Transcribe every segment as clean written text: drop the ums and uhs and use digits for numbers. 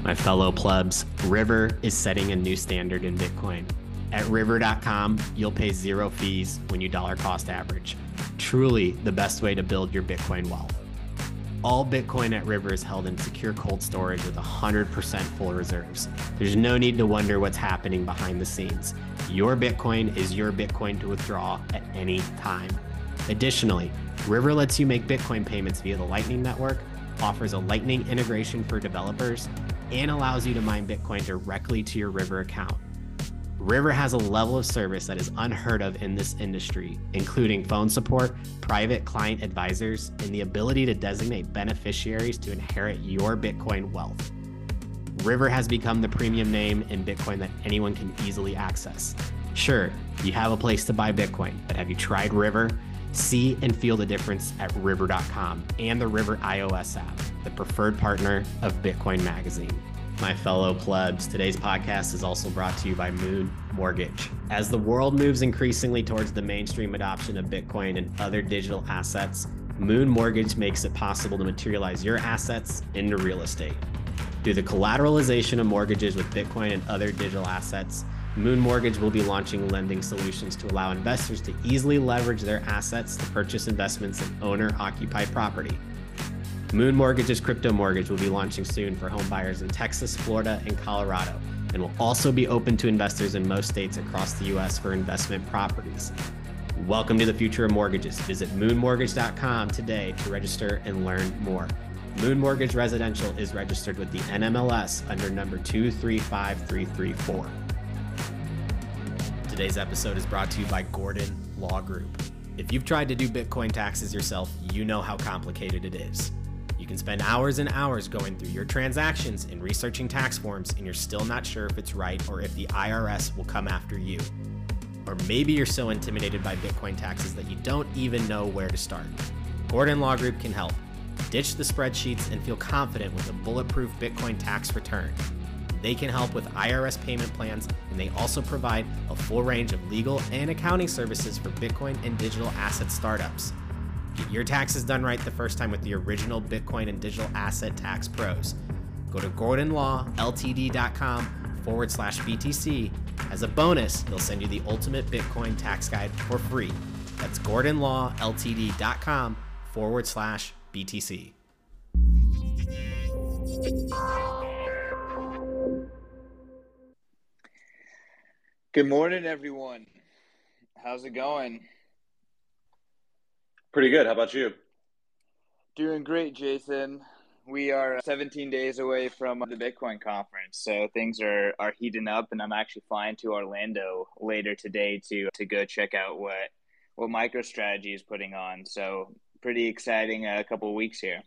My fellow plebs, River is setting a new standard in Bitcoin. At river.com, you'll pay zero fees when you dollar cost average. Truly the best way to build your Bitcoin wealth. All Bitcoin at River is held in secure cold storage with 100% full reserves. There's no need to wonder what's happening behind the scenes. Your Bitcoin is your Bitcoin to withdraw at any time. Additionally, River lets you make Bitcoin payments via the Lightning Network, offers a Lightning integration for developers, and allows you to mine Bitcoin directly to your River account. River has a level of service that is unheard of in this industry, including phone support, private client advisors, and the ability to designate beneficiaries to inherit your Bitcoin wealth. River has become the premium name in Bitcoin that anyone can easily access. Sure, you have a place to buy Bitcoin, but have you tried River? See and feel the difference at river.com and the River iOS app, the preferred partner of Bitcoin Magazine. My fellow plebs, today's podcast is also brought to you by Moon Mortgage. As the world moves increasingly towards the mainstream adoption of Bitcoin and other digital assets, Moon Mortgage makes it possible to materialize your assets into real estate. Through the collateralization of mortgages with Bitcoin and other digital assets, Moon Mortgage will be launching lending solutions to allow investors to easily leverage their assets to purchase investments in owner-occupied property. Moon Mortgage's crypto mortgage will be launching soon for home buyers in Texas, Florida, and Colorado, and will also be open to investors in most states across the U.S. for investment properties. Welcome to the future of mortgages. Visit moonmortgage.com today to register and learn more. Moon Mortgage Residential is registered with the NMLS under number 235334. Today's episode is brought to you by Gordon Law Group. If you've tried to do Bitcoin taxes yourself, you know how complicated it is. You can spend hours and hours going through your transactions and researching tax forms, and you're still not sure if it's right or if the IRS will come after you. Or maybe you're so intimidated by Bitcoin taxes that you don't even know where to start. Gordon Law Group can help. Ditch the spreadsheets and feel confident with a bulletproof Bitcoin tax return. They can help with IRS payment plans, and they also provide a full range of legal and accounting services for Bitcoin and digital asset startups. Get your taxes done right the first time with the original Bitcoin and digital asset tax pros. Go to gordonlawltd.com/BTC. As a bonus, they'll send you the ultimate Bitcoin tax guide for free. That's gordonlawltd.com/BTC. Good morning, everyone. How's it going? Pretty good. How about you? Doing great, Jason. We are 17 days away from the Bitcoin conference, so things are heating up, and I'm actually flying to Orlando later today to go check out what MicroStrategy is putting on. So pretty exciting couple of weeks here.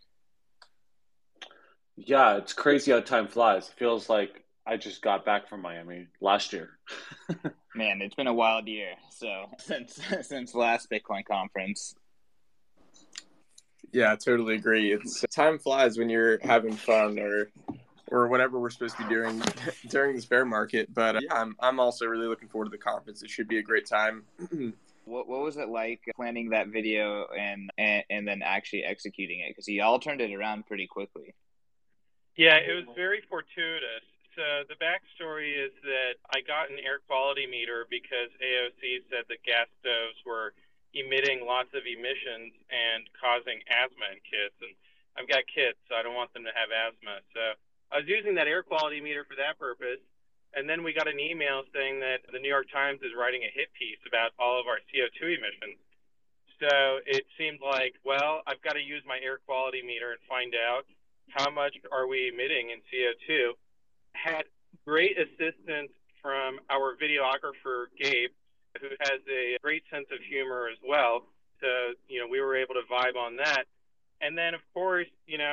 Yeah, it's crazy how time flies. It feels like I just got back from Miami last year. Man, it's been a wild year. So since last Bitcoin conference. Yeah, I totally agree. It's time flies when you're having fun or whatever we're supposed to be doing during this bear market. But yeah, I'm also really looking forward to the conference. It should be a great time. What was it like planning that video and then actually executing it? Because you all turned it around pretty quickly. Yeah, it was very fortuitous. So the backstory is that I got an air quality meter because AOC said that gas stoves were emitting lots of emissions and causing asthma in kids. And I've got kids, so I don't want them to have asthma. So I was using that air quality meter for that purpose. And then we got an email saying that the New York Times is writing a hit piece about all of our CO2 emissions. So it seemed like, well, I've got to use my air quality meter and find out how much are we emitting in CO2. Had great assistance from our videographer, Gabe, who has a great sense of humor as well. So, we were able to vibe on that. And then, of course,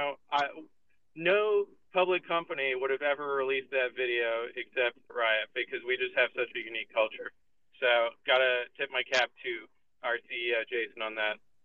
no public company would have ever released that video except Riot, because we just have such a unique culture. So, got to tip my cap to our CEO, Jason, on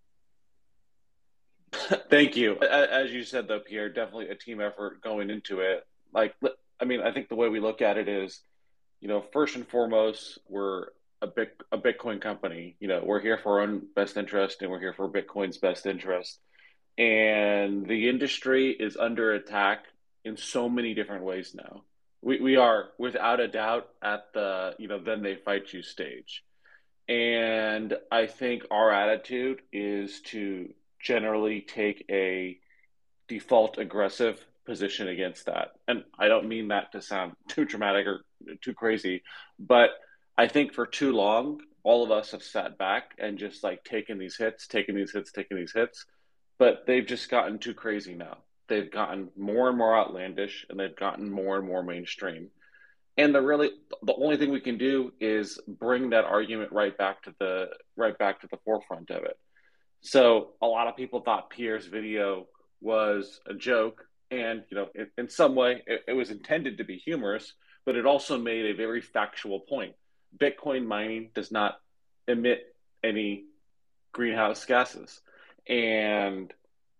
that. Thank you. As you said, though, Pierre, definitely a team effort going into it. I think the way we look at it is, first and foremost, we're a Bitcoin company. We're here for our own best interest, and we're here for Bitcoin's best interest. And the industry is under attack in so many different ways now. We are without a doubt at the, then they fight you stage. And I think our attitude is to generally take a default aggressive position against that. And I don't mean that to sound too dramatic or too crazy, but I think for too long, all of us have sat back and just like taken these hits, taking these hits, taking these hits, but they've just gotten too crazy now. They've gotten more and more outlandish and they've gotten more and more mainstream. And the only thing we can do is bring that argument right back to the forefront of it. So a lot of people thought Pierre's video was a joke, and in some way, it was intended to be humorous, but it also made a very factual point. Bitcoin mining does not emit any greenhouse gases, and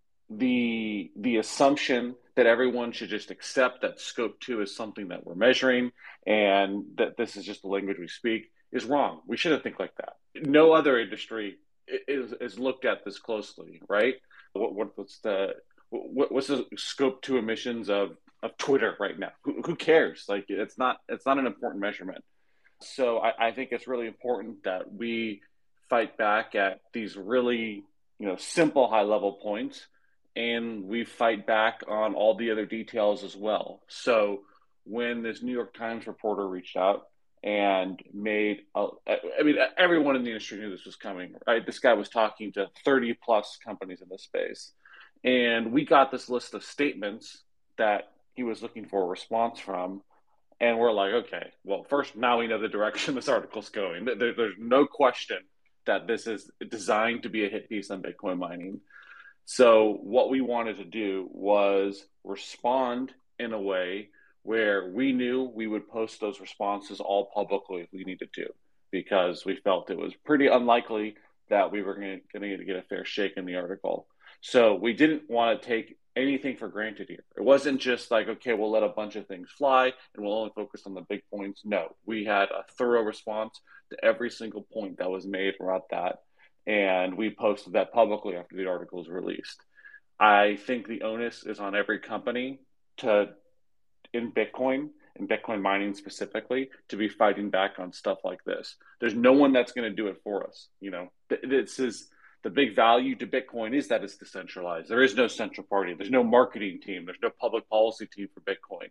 the assumption that everyone should just accept that scope 2 is something that we're measuring and that this is just the language we speak is wrong. We shouldn't think like that. No other industry is looked at this closely, right? What's the scope 2 emissions of Twitter right now? Who cares? Like it's not an important measurement. So I think it's really important that we fight back at these really simple high level points, and we fight back on all the other details as well. So when this New York Times reporter reached out and everyone in the industry knew this was coming, right? This guy was talking to 30 plus companies in this space. And we got this list of statements that he was looking for a response from. And we're like, okay, well, first, now we know the direction this article's going. There's no question that this is designed to be a hit piece on Bitcoin mining. So what we wanted to do was respond in a way where we knew we would post those responses all publicly if we needed to, because we felt it was pretty unlikely that we were going to get a fair shake in the article. So we didn't want to take anything for granted here. It wasn't just like, okay, we'll let a bunch of things fly and we'll only focus on the big points. No, we had a thorough response to every single point that was made about that. And we posted that publicly after the article was released. I think the onus is on every company in Bitcoin mining specifically, to be fighting back on stuff like this. There's no one that's going to do it for us. This is the big value to Bitcoin, is that it's decentralized. There is no central party. There's no marketing team. There's no public policy team for Bitcoin.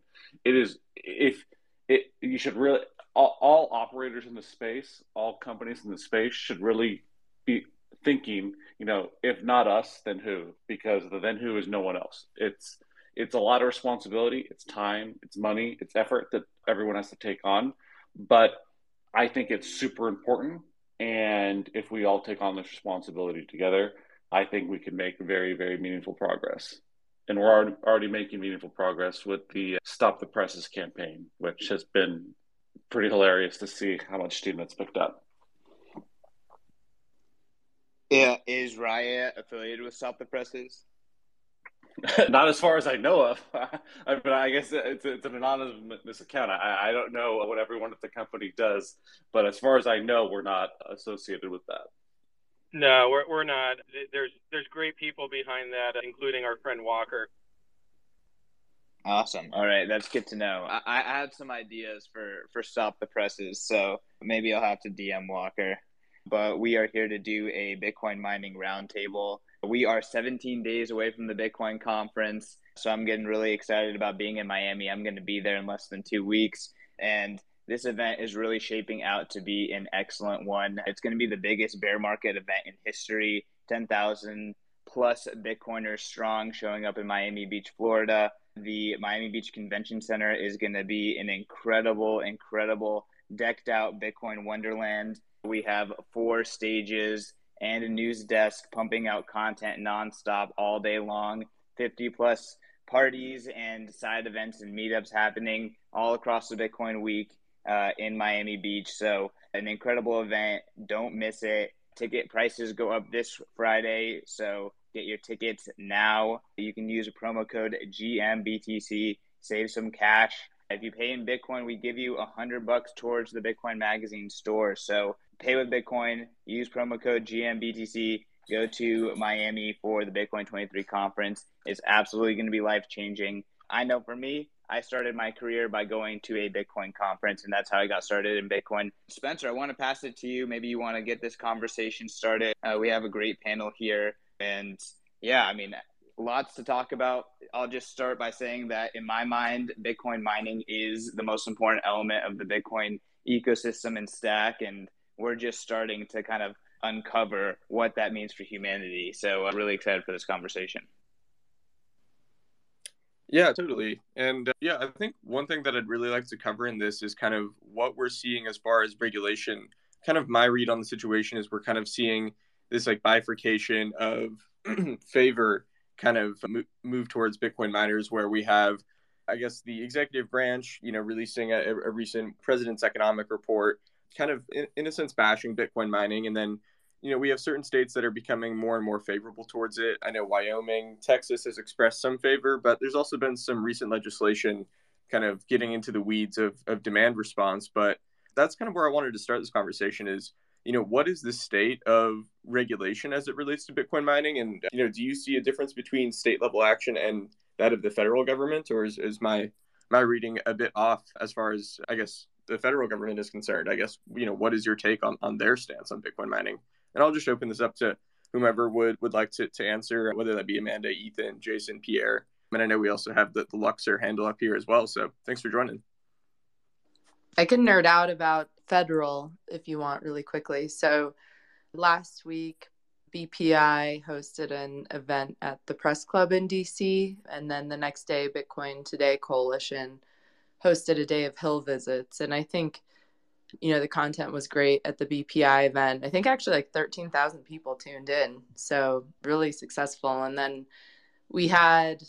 You should really, all operators in the space, all companies in the space should really be thinking, if not us, then who? Because the then who is no one else. It's a lot of responsibility. It's time, it's money, it's effort that everyone has to take on. But I think it's super important. And if we all take on this responsibility together, I think we can make very, very meaningful progress. And we're already making meaningful progress with the Stop the Presses campaign, which has been pretty hilarious to see how much steam that's picked up. Yeah, is Riot affiliated with Stop the Presses? Not as far as I know of. But I guess it's an anonymous account. I don't know what everyone at the company does, but as far as I know, we're not associated with that. No, we're not. There's great people behind that, including our friend Walker. Awesome. All right, that's good to know. I have some ideas for Stop the Presses, so maybe I'll have to DM Walker. But we are here to do a Bitcoin mining roundtable. We are 17 days away from the Bitcoin conference, so I'm getting really excited about being in Miami. I'm going to be there in less than 2 weeks, and this event is really shaping out to be an excellent one. It's going to be the biggest bear market event in history, 10,000 plus Bitcoiners strong, showing up in Miami Beach, Florida. The Miami Beach Convention Center is going to be an incredible decked out Bitcoin wonderland. We have 4 stages and a news desk pumping out content nonstop all day long, 50 plus parties and side events and meetups happening all across the Bitcoin week in Miami Beach. So an incredible event. Don't miss it. Ticket prices go up this Friday, so get your tickets now. You can use a promo code GMBTC, save some cash. If you pay in Bitcoin, we give you $100 towards the Bitcoin Magazine store. So pay with Bitcoin, use promo code GMBTC, go to Miami for the Bitcoin 23 conference. It's absolutely going to be life-changing. I know for me, I started my career by going to a Bitcoin conference, and that's how I got started in Bitcoin. Spencer, I want to pass it to you. Maybe you want to get this conversation started. We have a great panel here, and yeah, I mean, lots to talk about. I'll just start by saying that in my mind, Bitcoin mining is the most important element of the Bitcoin ecosystem and stack, and we're just starting to kind of uncover what that means for humanity. So I'm really excited for this conversation. Yeah, totally. And yeah, I think one thing that I'd really like to cover in this is kind of what we're seeing as far as regulation. Kind of my read on the situation is we're kind of seeing this like bifurcation of favor kind of move towards Bitcoin miners, where we have, I guess, the executive branch, releasing a recent president's economic report, kind of in a sense bashing Bitcoin mining. And then we have certain states that are becoming more and more favorable towards it. I know Wyoming, Texas has expressed some favor, but there's also been some recent legislation kind of getting into the weeds of demand response. But that's kind of where I wanted to start this conversation is, what is the state of regulation as it relates to Bitcoin mining? And, do you see a difference between state level action and that of the federal government? Or is my reading a bit off as far as, I guess, the federal government is concerned? I guess, what is your take on their stance on Bitcoin mining? And I'll just open this up to whomever would like to answer, whether that be Amanda, Ethan, Jason, Pierre. And I know we also have the Luxor handle up here as well. So thanks for joining. I can nerd out about federal if you want really quickly. So last week, BPI hosted an event at the Press Club in DC. And then the next day, Bitcoin Today Coalition hosted a day of Hill visits. And I think the content was great at the BPI event. I think actually like 13,000 people tuned in. So really successful. And then we had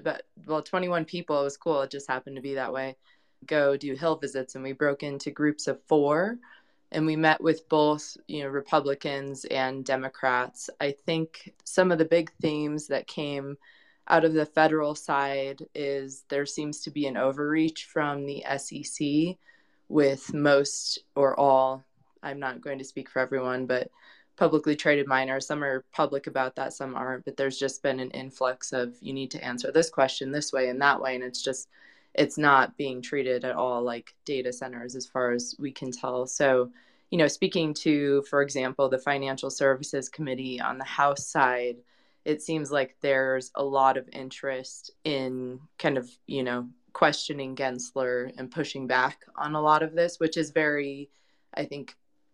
21 people. It was cool. It just happened to be that way. Go do Hill visits. And we broke into groups of 4. And we met with both, Republicans and Democrats. I think some of the big themes that came out of the federal side is there seems to be an overreach from the SEC with most or all, I'm not going to speak for everyone, but publicly traded miners. Some are public about that, some aren't, but there's just been an influx of you need to answer this question this way and that way. And it's not being treated at all like data centers as far as we can tell. So, speaking to, for example, the Financial Services Committee on the House side, it seems like there's a lot of interest in kind of, questioning Gensler and pushing back on a lot of this, which is very, I think,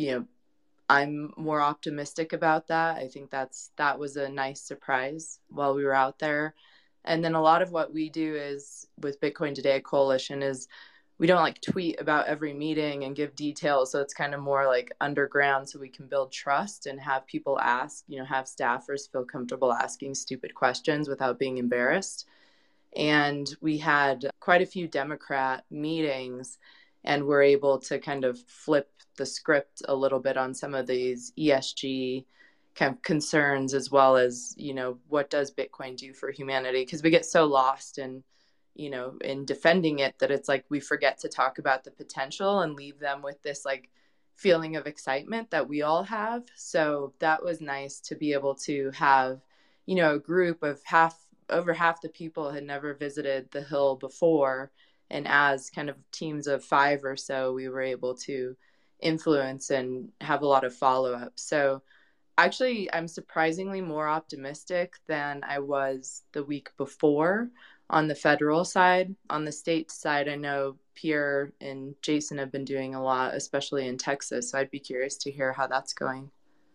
I'm more optimistic about that. I think that was a nice surprise while we were out there. And then a lot of what we do is with Bitcoin Today Coalition is we don't like tweet about every meeting and give details. So it's kind of more like underground so we can build trust and have people ask, have staffers feel comfortable asking stupid questions without being embarrassed. And we had quite a few Democrat meetings and were able to kind of flip the script a little bit on some of these ESG kind of concerns, as well as, what does Bitcoin do for humanity? Because we get so lost in defending it that it's like we forget to talk about the potential and leave them with this like feeling of excitement that we all have. So that was nice to be able to have, a group of over half the people had never visited the Hill before. And as kind of teams of 5 or so, we were able to influence and have a lot of follow-up. So actually, I'm surprisingly more optimistic than I was the week before on the federal side. On the state side, I know Pierre and Jason have been doing a lot, especially in Texas. So I'd be curious to hear how that's going.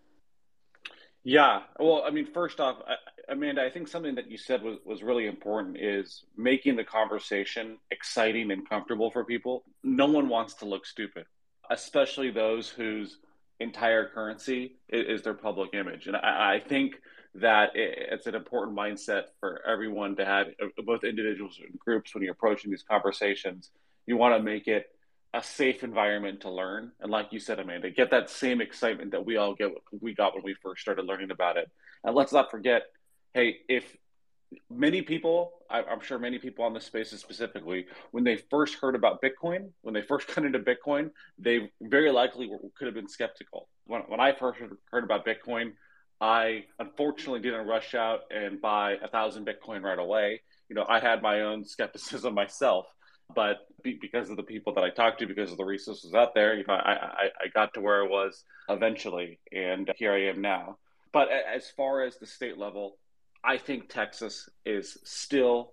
Yeah. Well, I mean, first off, Amanda, I think something that you said was really important is making the conversation exciting and comfortable for people. No one wants to look stupid, especially those whose entire currency is their public image. And I think that it's an important mindset for everyone to have, both individuals and groups, when you're approaching these conversations. You want to make it a safe environment to learn. And like you said, Amanda, get that same excitement that we got when we first started learning about it. And let's not forget, hey, if many people, I'm sure many people on this space specifically, when they first heard about Bitcoin, when they first got into Bitcoin, they very likely could have been skeptical. When I first heard about Bitcoin, I unfortunately didn't rush out and buy 1,000 Bitcoin right away I had my own skepticism myself, but because of the people that I talked to, because of the resources out there, I got to where I was eventually, and here I am now. But as far as the state level, I think Texas is still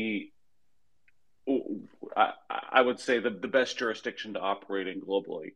I would say the best jurisdiction to operate in globally.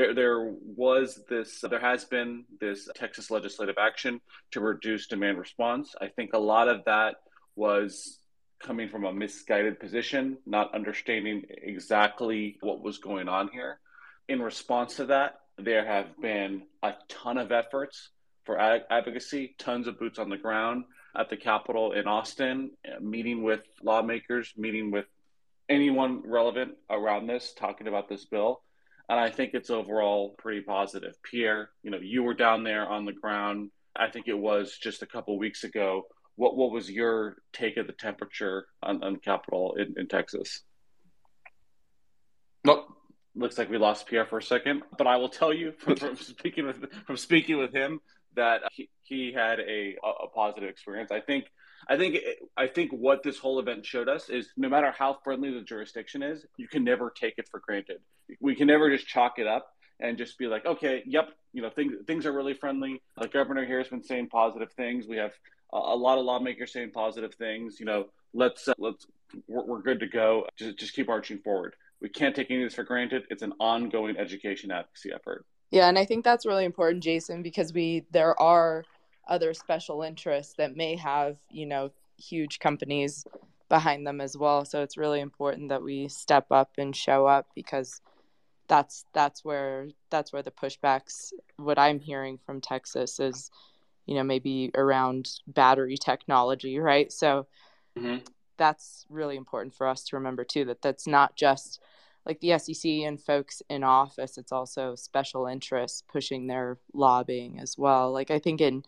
There has been this Texas legislative action to reduce demand response. I think a lot of that was coming from a misguided position, not understanding exactly what was going on here. In response to that, there have been a ton of efforts for advocacy, tons of boots on the ground at the Capitol in Austin, meeting with lawmakers, meeting with anyone relevant around this, talking about this bill. And I think it's overall pretty positive. Pierre, you were down there on the ground. I think it was just a couple of weeks ago. What was your take of the temperature on Capitol in Texas? Look, looks like we lost Pierre for a second, but I will tell you from speaking with him that he had a positive experience. I think what this whole event showed us is no matter how friendly the jurisdiction is, you can never take it for granted. We can never just chalk it up and just be like, okay, yep, things are really friendly. The governor here has been saying positive things. We have a lot of lawmakers saying positive things. We're good to go. Just keep marching forward. We can't take any of this for granted. It's an ongoing education advocacy effort. Yeah, and I think that's really important, Jason, because there are other special interests that may have, huge companies behind them as well. So it's really important that we step up and show up, because that's where the pushbacks, what I'm hearing from Texas is, maybe around battery technology, right? So that's really important for us to remember too, that's not just like the SEC and folks in office, it's also special interests pushing their lobbying as well. Like I think in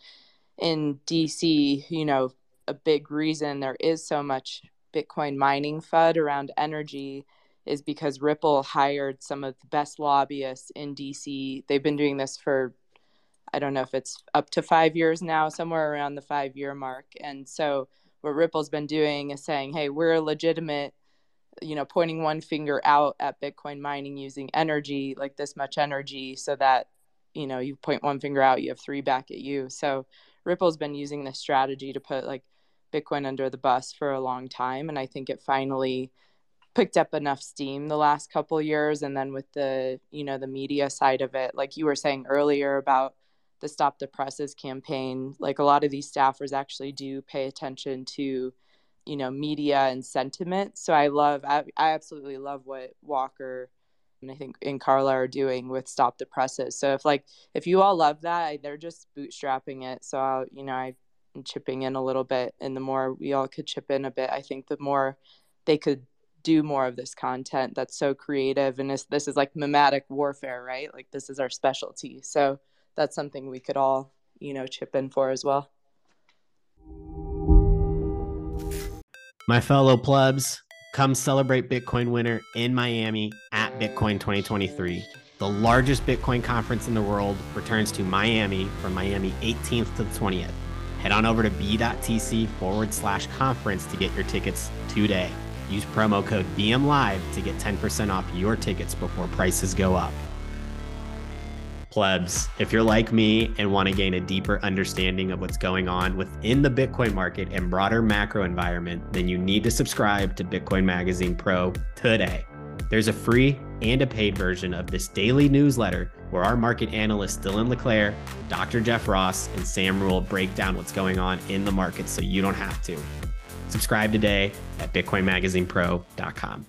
DC, a big reason there is so much Bitcoin mining FUD around energy is because Ripple hired some of the best lobbyists in DC. They've been doing this for, I don't know if it's up to 5 years now, somewhere around the 5-year mark. And so what Ripple's been doing is saying, hey, we're legitimate, pointing one finger out at Bitcoin mining using energy, like this much energy, so that, you point one finger out, you have 3 back at you. So Ripple's been using this strategy to put like Bitcoin under the bus for a long time. And I think it finally picked up enough steam the last couple of years. And then with the, the media side of it, like you were saying earlier about the Stop the Presses campaign, like a lot of these staffers actually do pay attention to, media and sentiment. So I absolutely love what Walker and I think in Carla are doing with Stop the Presses. So if you all love that, they're just bootstrapping it. So I'm chipping in a little bit, and the more we all could chip in a bit, I think the more they could do more of this content that's so creative. And this is like mimetic warfare, right? Like this is our specialty. So that's something we could all, chip in for as well. My fellow plebs, come celebrate Bitcoin Winter in Miami at Bitcoin 2023. The largest Bitcoin conference in the world returns to Miami from Miami 18th to the 20th. Head on over to b.tc/conference to get your tickets today. Use promo code BMLive to get 10% off your tickets before prices go up. Plebs, if you're like me and want to gain a deeper understanding of what's going on within the Bitcoin market and broader macro environment, then you need to subscribe to Bitcoin Magazine Pro today. There's a free and a paid version of this daily newsletter where our market analysts Dylan LeClaire, Dr. Jeff Ross, and Sam Rule break down what's going on in the market so you don't have to. Subscribe today at bitcoinmagazinepro.com.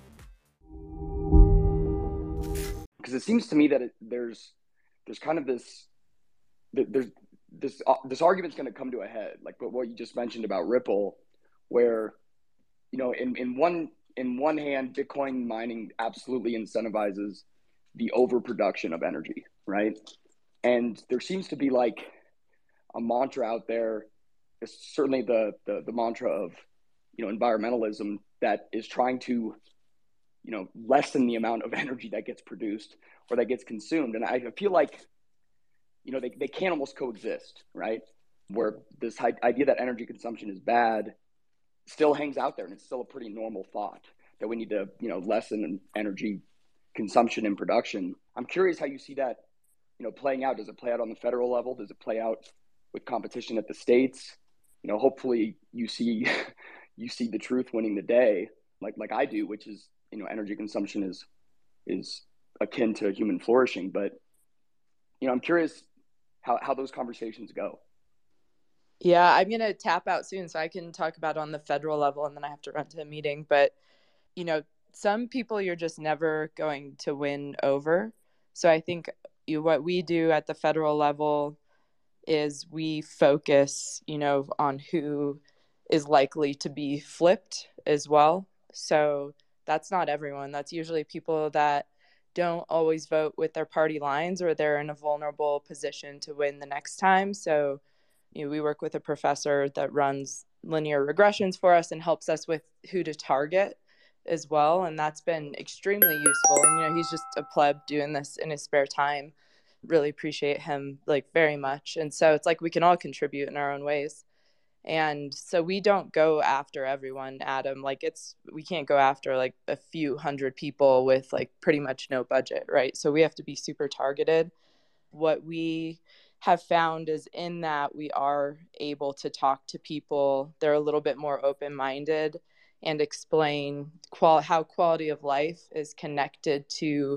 Because it seems to me that there's kind of this argument's going to come to a head, like what you just mentioned about Ripple, where in one hand, Bitcoin mining absolutely incentivizes the overproduction of energy, right? And there seems to be like a mantra out there, certainly the mantra of environmentalism, that is trying to lessen the amount of energy that gets produced or that gets consumed. And I feel like they can almost coexist, right? Where this idea that energy consumption is bad still hangs out there, and it's still a pretty normal thought that we need to, lessen energy consumption and production. I'm curious how you see that, playing out. Does it play out on the federal level? Does it play out with competition at the states? Hopefully you see the truth winning the day, like I do, which is, energy consumption is akin to human flourishing. But, I'm curious how those conversations go. Yeah, I'm going to tap out soon so I can talk about on the federal level, and then I have to run to a meeting. But, some people you're just never going to win over. So I think what we do at the federal level is we focus, on who is likely to be flipped as well. So that's not everyone. That's usually people that don't always vote with their party lines, or they're in a vulnerable position to win the next time. So, we work with a professor that runs linear regressions for us and helps us with who to target as well. And that's been extremely useful. And, he's just a pleb doing this in his spare time. Really appreciate him very much. And so it's we can all contribute in our own ways. And so we don't go after everyone, Adam. We can't go after a few hundred people with pretty much no budget, right? So we have to be super targeted. What we have found is in that we are able to talk to people. They're a little bit more open-minded and explain how quality of life is connected to,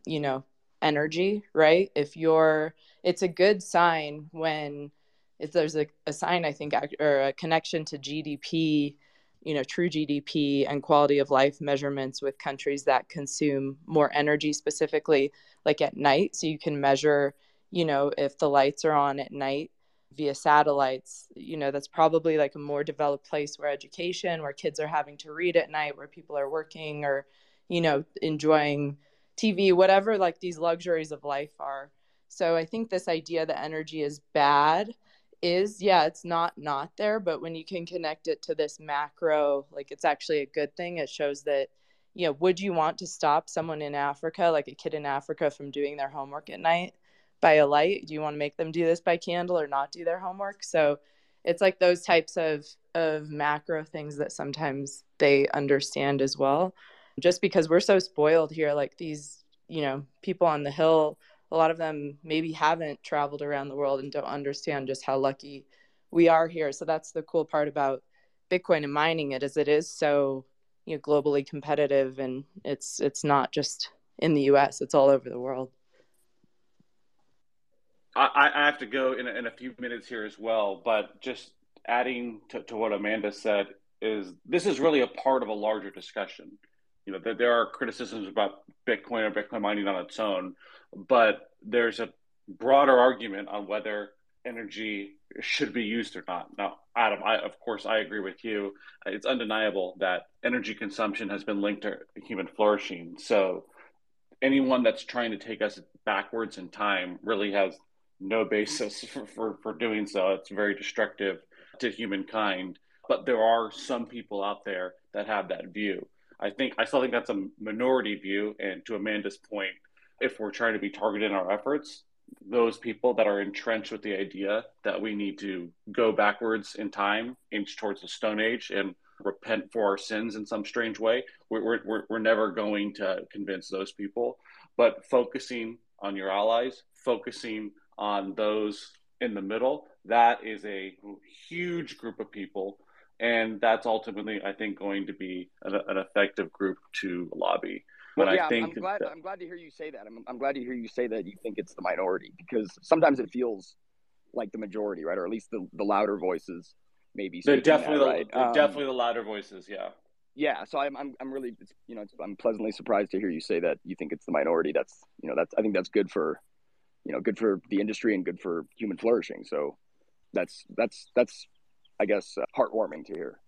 energy, right? It's a good sign when there's a sign, I think, or a connection to GDP, true GDP and quality of life measurements with countries that consume more energy, specifically at night. So you can measure, if the lights are on at night via satellites, that's probably a more developed place where kids are having to read at night, where people are working or, enjoying TV, whatever these luxuries of life are. So I think this idea that energy is bad it's not there, but when you can connect it to this macro, it's actually a good thing. It shows that, would you want to stop someone in Africa, a kid in Africa, from doing their homework at night by a light? Do you want to make them do this by candle or not do their homework? So it's those types of macro things that sometimes they understand as well. Just because we're so spoiled here, these, people on the Hill, a lot of them maybe haven't traveled around the world and don't understand just how lucky we are here. So that's the cool part about Bitcoin and mining it is so, globally competitive, and it's not just in the US, it's all over the world. I have to go in a few minutes here as well, but just adding to what Amanda said this is really a part of a larger discussion. That there are criticisms about Bitcoin or Bitcoin mining on its own, but there's a broader argument on whether energy should be used or not. Now, Adam, of course, I agree with you. It's undeniable that energy consumption has been linked to human flourishing. So anyone that's trying to take us backwards in time really has no basis for doing so. It's very destructive to humankind. But there are some people out there that have that view. I still think that's a minority view. And to Amanda's point, if we're trying to be targeted in our efforts, those people that are entrenched with the idea that we need to go backwards in time, inch towards the Stone Age, and repent for our sins in some strange way, we're never going to convince those people. But focusing on your allies, focusing on those in the middle, that is a huge group of people. And that's ultimately, I think, going to be an effective group to lobby. Well, yeah, I'm glad to hear you say that. I'm glad to hear you say that you think it's the minority, because sometimes it feels like the majority, right? Or at least the louder voices maybe. They're definitely definitely the louder voices, yeah. Yeah, so I'm really, I'm pleasantly surprised to hear you say that you think it's the minority. That's I think that's good for, good for the industry and good for human flourishing. So that's I guess heartwarming to hear.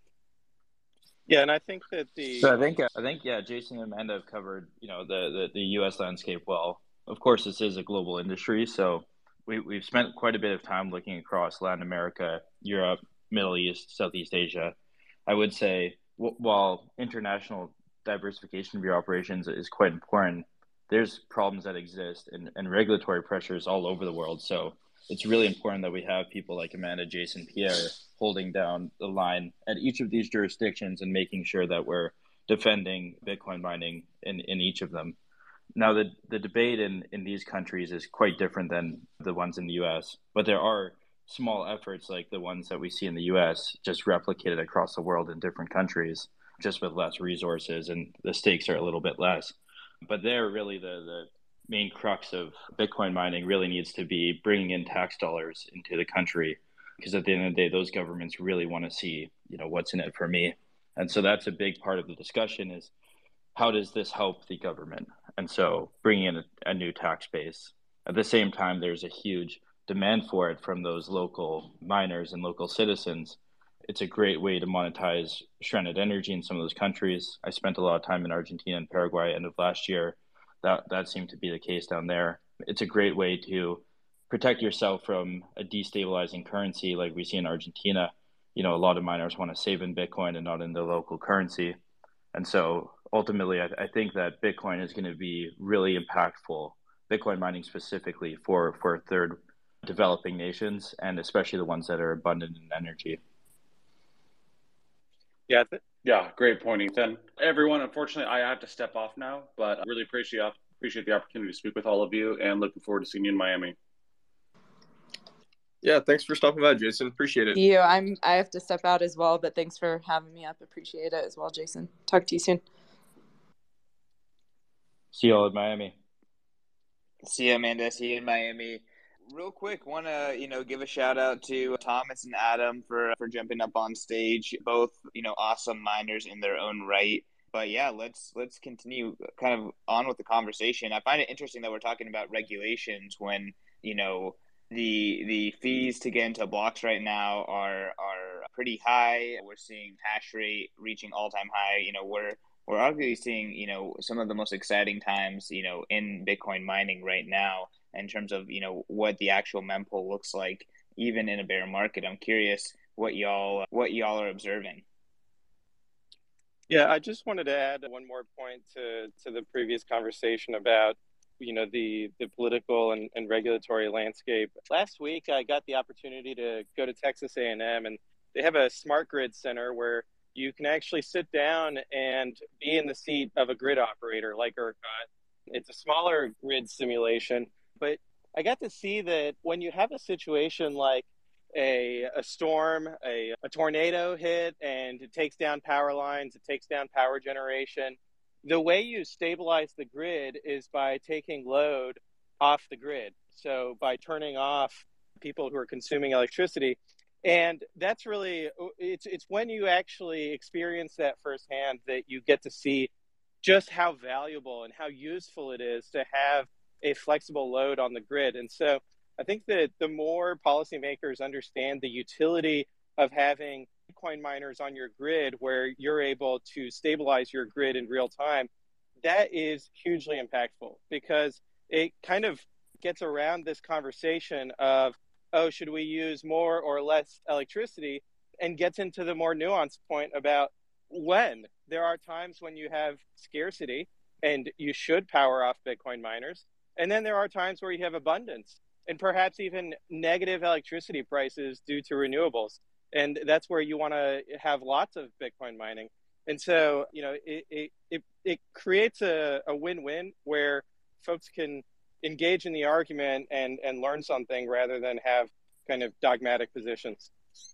Yeah, and I think that I think Jason and Amanda have covered the U.S. landscape well. Of course, this is a global industry, so we've spent quite a bit of time looking across Latin America, Europe, Middle East, Southeast Asia. I would say while international diversification of your operations is quite important, there's problems that exist and regulatory pressures all over the world. So it's really important that we have people like Amanda, Jason, Pierre holding down the line at each of these jurisdictions and making sure that we're defending Bitcoin mining in each of them. Now, the debate in these countries is quite different than the ones in the US, but there are small efforts like the ones that we see in the US just replicated across the world in different countries, just with less resources, and the stakes are a little bit less. But there, really, the main crux of Bitcoin mining really needs to be bringing in tax dollars into the country, because at the end of the day, those governments really want to see, what's in it for me. And so that's a big part of the discussion is, how does this help the government? And so bringing in a new tax base. At the same time, there's a huge demand for it from those local miners and local citizens. It's a great way to monetize stranded energy in some of those countries. I spent a lot of time in Argentina and Paraguay end of last year. That seemed to be the case down there. It's a great way to protect yourself from a destabilizing currency like we see in Argentina. A lot of miners want to save in Bitcoin and not in the local currency. And so ultimately, I think that Bitcoin is going to be really impactful, Bitcoin mining specifically for third developing nations, and especially the ones that are abundant in energy. Yeah, great point, Ethan. Everyone, unfortunately, I have to step off now, but I really appreciate the opportunity to speak with all of you, and looking forward to seeing you in Miami. Yeah, thanks for stopping by, Jason. Appreciate it. Thank you. I have to step out as well, but thanks for having me up. Appreciate it as well, Jason. Talk to you soon. See you all in Miami. See you, Amanda. See you in Miami. Real quick, want to give a shout out to Thomas and Adam for jumping up on stage. Both awesome miners in their own right. But yeah, let's continue kind of on with the conversation. I find it interesting that we're talking about regulations when the fees to get into blocks right now are pretty high. We're seeing hash rate reaching all-time high. We're obviously seeing some of the most exciting times in Bitcoin mining right now in terms of what the actual mempool looks like even in a bear market. I'm curious what y'all are observing. Yeah, I just wanted to add one more point to the previous conversation about the political and regulatory landscape. Last week, I got the opportunity to go to Texas A&M, and they have a smart grid center where you can actually sit down and be in the seat of a grid operator like ERCOT. It's a smaller grid simulation, but I got to see that when you have a situation like a storm, a tornado hit, and it takes down power lines, it takes down power generation, the way you stabilize the grid is by taking load off the grid. So by turning off people who are consuming electricity. And that's really, it's when you actually experience that firsthand that you get to see just how valuable and how useful it is to have a flexible load on the grid. And so I think that the more policymakers understand the utility of having Bitcoin miners on your grid where you're able to stabilize your grid in real time, that is hugely impactful, because it kind of gets around this conversation of, oh, should we use more or less electricity, and gets into the more nuanced point about when. There are times when you have scarcity and you should power off Bitcoin miners. And then there are times where you have abundance and perhaps even negative electricity prices due to renewables. And that's where you want to have lots of Bitcoin mining. And so, it creates a win-win where folks can engage in the argument and learn something rather than have kind of dogmatic positions.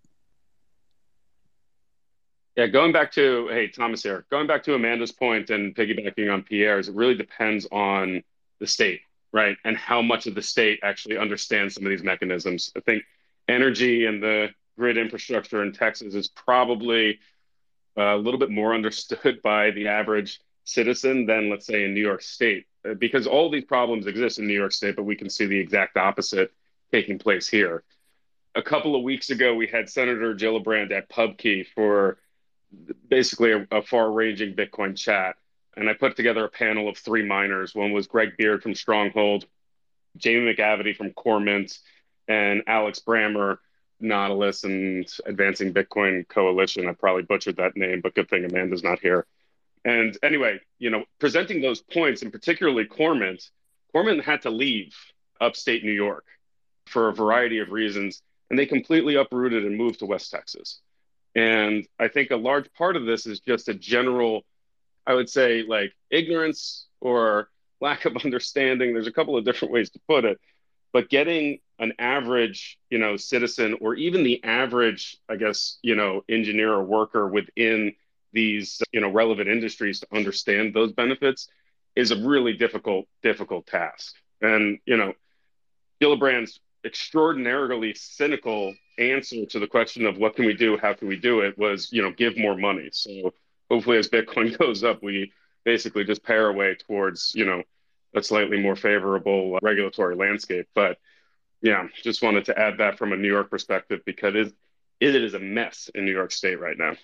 Yeah, Thomas here. Going back to Amanda's point and piggybacking on Pierre's, it really depends on the state, right? And how much of the state actually understands some of these mechanisms. I think energy and the grid infrastructure in Texas is probably a little bit more understood by the average citizen than, let's say, in New York State, because all these problems exist in New York State, but we can see the exact opposite taking place here. A couple of weeks ago, we had Senator Gillibrand at PubKey for basically a far-ranging Bitcoin chat. And I put together a panel of 3 miners. One was Greg Beard from Stronghold, Jamie McAvity from Cormint, and Alex Brammer, Nautilus and Advancing Bitcoin Coalition. I probably butchered that name, but good thing Amanda's not here. And anyway, presenting those points, and particularly Cormint had to leave upstate New York for a variety of reasons, and they completely uprooted and moved to West Texas. And I think a large part of this is just a general, I would say, like ignorance or lack of understanding. There's a couple of different ways to put it, but getting an average, citizen, or even the average, I guess, engineer or worker within these, relevant industries to understand those benefits is a really difficult task. And, Gillibrand's extraordinarily cynical answer to the question of what can we do, how can we do it, was, give more money. So hopefully as Bitcoin goes up, we basically just pare our way towards, a slightly more favorable regulatory landscape. But yeah, just wanted to add that from a New York perspective, because it is a mess in New York State right now.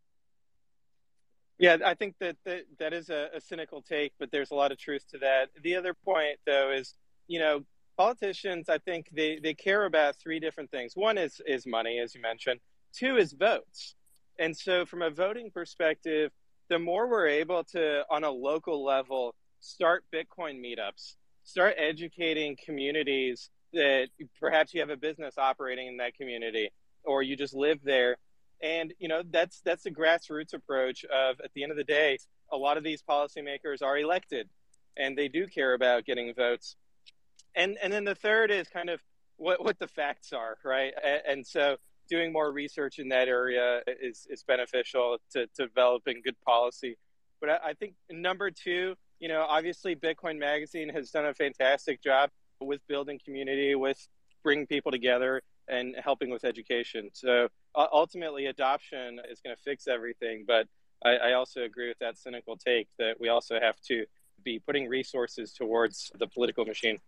Yeah, I think that is a cynical take, but there's a lot of truth to that. The other point, though, is, politicians, I think they care about three different things. One is money, as you mentioned. Two is votes. And so from a voting perspective, the more we're able to, on a local level, start Bitcoin meetups, start educating communities that perhaps you have a business operating in that community, or you just live there. And, that's the grassroots approach of, at the end of the day, a lot of these policymakers are elected and they do care about getting votes. And then the third is kind of what the facts are, right? And so doing more research in that area is beneficial to developing good policy. But I think number two, obviously Bitcoin Magazine has done a fantastic job with building community, with bringing people together and helping with education. So ultimately adoption is going to fix everything. But I also agree with that cynical take that we also have to be putting resources towards the political machine.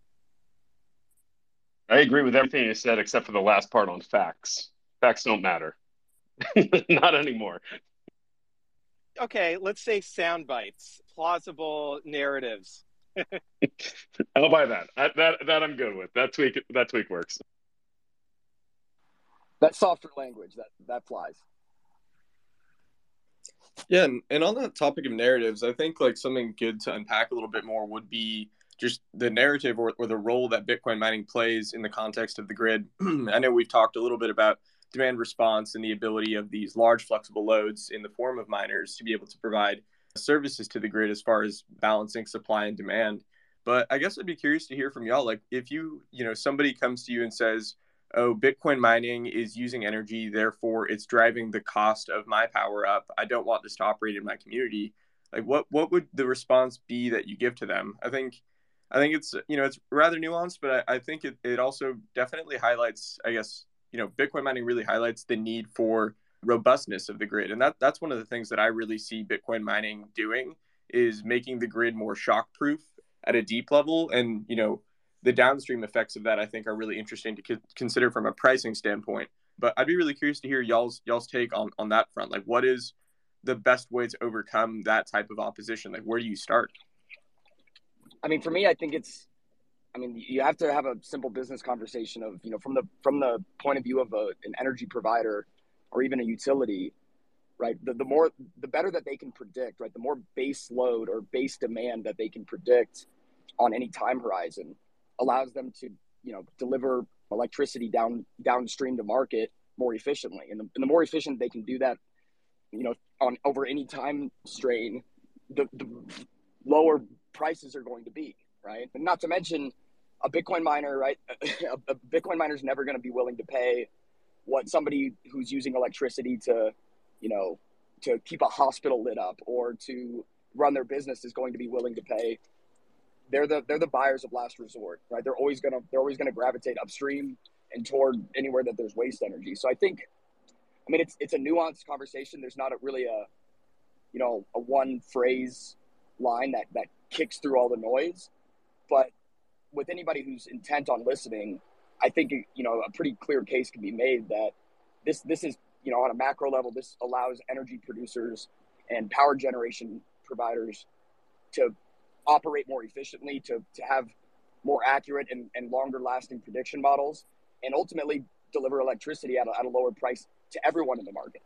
I agree with everything you said, except for the last part on facts. Facts don't matter. Not anymore. Okay, let's say sound bites, plausible narratives. I'll buy that. That I'm good with. That tweak works. That's softer language. That flies. Yeah, and on that topic of narratives, I think like something good to unpack a little bit more would be just the narrative or the role that Bitcoin mining plays in the context of the grid. I know we've talked a little bit about demand response and the ability of these large flexible loads in the form of miners to be able to provide services to the grid as far as balancing supply and demand. But I guess I'd be curious to hear from y'all, like if somebody comes to you and says, oh, Bitcoin mining is using energy, therefore it's driving the cost of my power up. I don't want this to operate in my community. Like what would the response be that you give to them? I think it's, it's rather nuanced, but I think it also definitely highlights, I guess, Bitcoin mining really highlights the need for robustness of the grid. And that's one of the things that I really see Bitcoin mining doing, is making the grid more shock proof at a deep level. And, the downstream effects of that, I think, are really interesting to consider from a pricing standpoint. But I'd be really curious to hear y'all's take on that front. Like, what is the best way to overcome that type of opposition? Like, where do you start? I mean, for me, I think you have to have a simple business conversation of, from the point of view of an energy provider or even a utility, right? The better that they can predict, right? The more base load or base demand that they can predict on any time horizon allows them to, deliver electricity downstream to market more efficiently. And the more efficient they can do that, on over any time strain, the lower prices are going to be, right? And not to mention a Bitcoin miner, right? A Bitcoin miner is never going to be willing to pay what somebody who's using electricity to keep a hospital lit up or to run their business is going to be willing to pay. They're the buyers of last resort, right? They're always gonna gravitate upstream and toward anywhere that there's waste energy. So I think, it's a nuanced conversation. There's not really a one phrase line that kicks through all the noise, but with anybody who's intent on listening, I think a pretty clear case can be made that this is on a macro level, this allows energy producers and power generation providers to operate more efficiently, to have more accurate and longer lasting prediction models, and ultimately deliver electricity at a lower price to everyone in the market.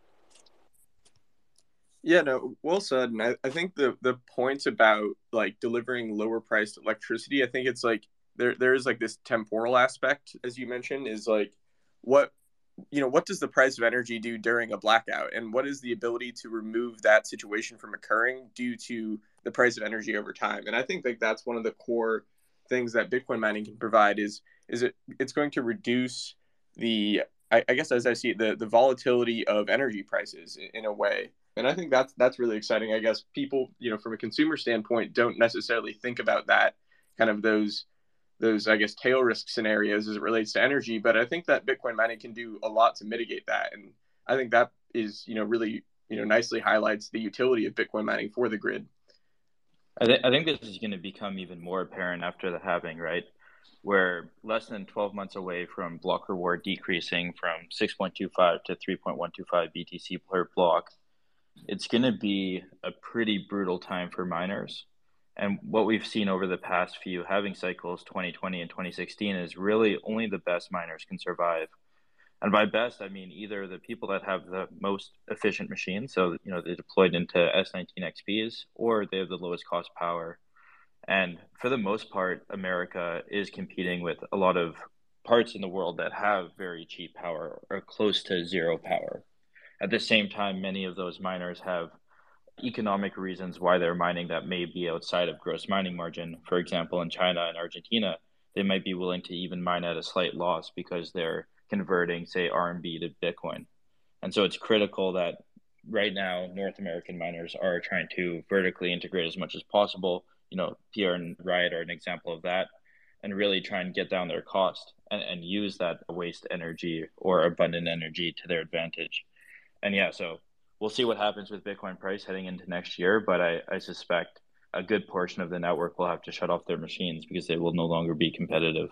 Yeah, no, well said. And I think the point about like delivering lower priced electricity, I think it's like there is like this temporal aspect, as you mentioned, is like what does the price of energy do during a blackout, and what is the ability to remove that situation from occurring due to the price of energy over time. And I think like that's one of the core things that Bitcoin mining can provide is it's going to reduce the, I guess as I see it, the volatility of energy prices in a way. And I think that's really exciting. I guess people, from a consumer standpoint, don't necessarily think about that kind of those I guess tail risk scenarios as it relates to energy. But I think that Bitcoin mining can do a lot to mitigate that. And I think that is, really, nicely highlights the utility of Bitcoin mining for the grid. I think this is going to become even more apparent after the halving, right? We're less than 12 months away from block reward decreasing from 6.25 to 3.125 BTC per block. It's going to be a pretty brutal time for miners. And what we've seen over the past few halving cycles, 2020 and 2016, is really only the best miners can survive. And by best, I mean either the people that have the most efficient machines, so they're deployed into S19 XPs, or they have the lowest cost power. And for the most part, America is competing with a lot of parts in the world that have very cheap power or close to zero power. At the same time, many of those miners have economic reasons why they're mining that may be outside of gross mining margin. For example, in China and Argentina, they might be willing to even mine at a slight loss because they're converting, say, RMB to Bitcoin. And so it's critical that right now, North American miners are trying to vertically integrate as much as possible. Pierre and Riot are an example of that, and really try and get down their cost and use that waste energy or abundant energy to their advantage. And yeah, so we'll see what happens with Bitcoin price heading into next year, but I suspect a good portion of the network will have to shut off their machines because they will no longer be competitive.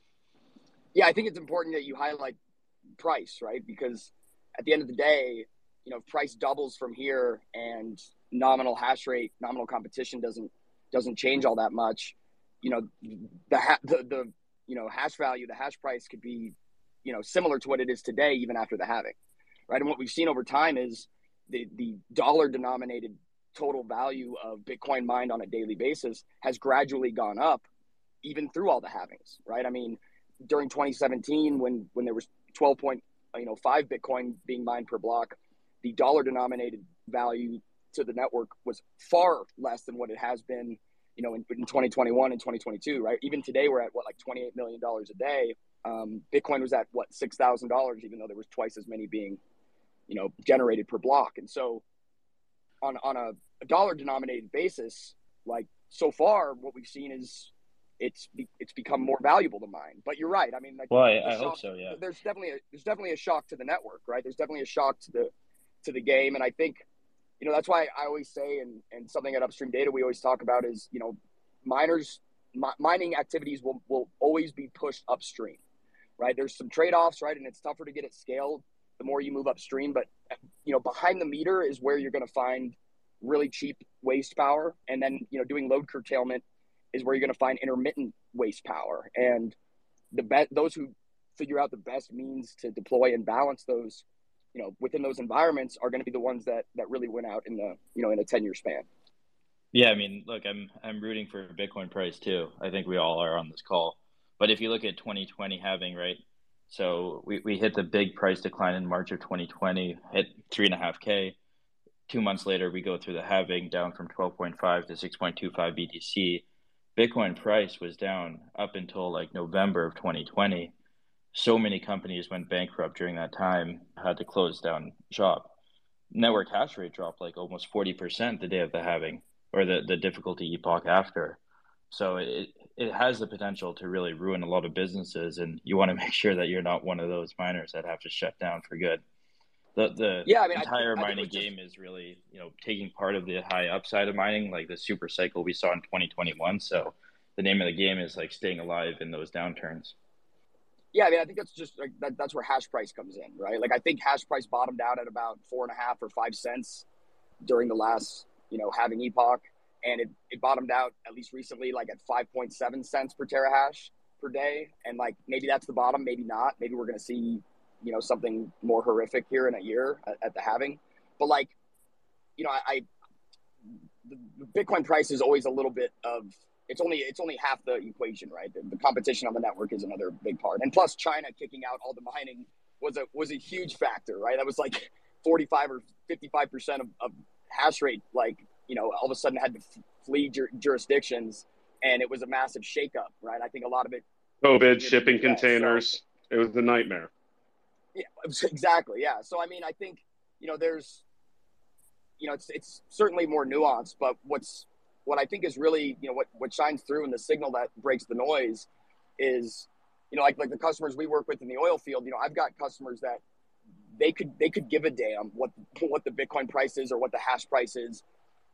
Yeah, I think it's important that you highlight price, right? Because at the end of the day, if price doubles from here and nominal hash rate, nominal competition doesn't change all that much, the hash value, the hash price could be, similar to what it is today, even after the halving, right? And what we've seen over time is the dollar denominated total value of Bitcoin mined on a daily basis has gradually gone up even through all the halvings, right? I mean, during 2017, when there was 12.5 Bitcoin being mined per block, the dollar denominated value to the network was far less than what it has been, in 2021 and 2022, right? Even today, we're at like $28 million a day. Bitcoin was at $6,000, even though there was twice as many being, generated per block. And so on a dollar denominated basis, like so far, what we've seen is it's become more valuable to mine. But you're right. I mean, I hope so. Yeah. There's definitely a shock to the network, right? There's definitely a shock to the game. And I think, that's why I always say, and something at Upstream Data we always talk about is, mining activities will always be pushed upstream, right? There's some trade-offs, right? And it's tougher to get it scaled the more you move upstream. But, behind the meter is where you're going to find really cheap waste power. And then, doing load curtailment is where you're going to find intermittent waste power. And those who figure out the best means to deploy and balance those, within those environments are going to be the ones that really win out in the, in a 10-year span. Yeah, I mean, look, I'm rooting for Bitcoin price too. I think we all are on this call. But if you look at 2020 halving, right? So we hit the big price decline in March of 2020, hit 3.5K. 2 months later, we go through the halving down from 12.5 to 6.25 BTC. Bitcoin price was down up until like November of 2020. So many companies went bankrupt during that time, had to close down shop. Network hash rate dropped like almost 40% the day of the halving, or the difficulty epoch after. So it has the potential to really ruin a lot of businesses, and you want to make sure that you're not one of those miners that have to shut down for good. The entire mining game is really, taking part of the high upside of mining, like the super cycle we saw in 2021. So the name of the game is like staying alive in those downturns. Yeah, I mean, I think that's just like that's where hash price comes in, right? Like I think hash price bottomed out at about 4.5 or 5 cents during the last, halving epoch, and it bottomed out at least recently like at 5.7 cents per terahash per day, and like maybe that's the bottom, maybe not. Maybe we're going to see something more horrific here in a year at the halving. But like, the Bitcoin price is always a little bit of it's only half the equation, right? The competition on the network is another big part, and plus China kicking out all the mining was a huge factor, right? That was like 45 or 55% of hash rate, like, you know, all of a sudden had to flee jurisdictions, and it was a massive shakeup, right? I think a lot of it. COVID, shipping containers. So, it was a nightmare. Yeah, exactly. Yeah. So, I mean, I think, you know, it's certainly more nuanced, but what I think is really, you know, what shines through in the signal that breaks the noise is, you know, like the customers we work with in the oil field. You know, I've got customers that they could give a damn what the Bitcoin price is or what the hash price is.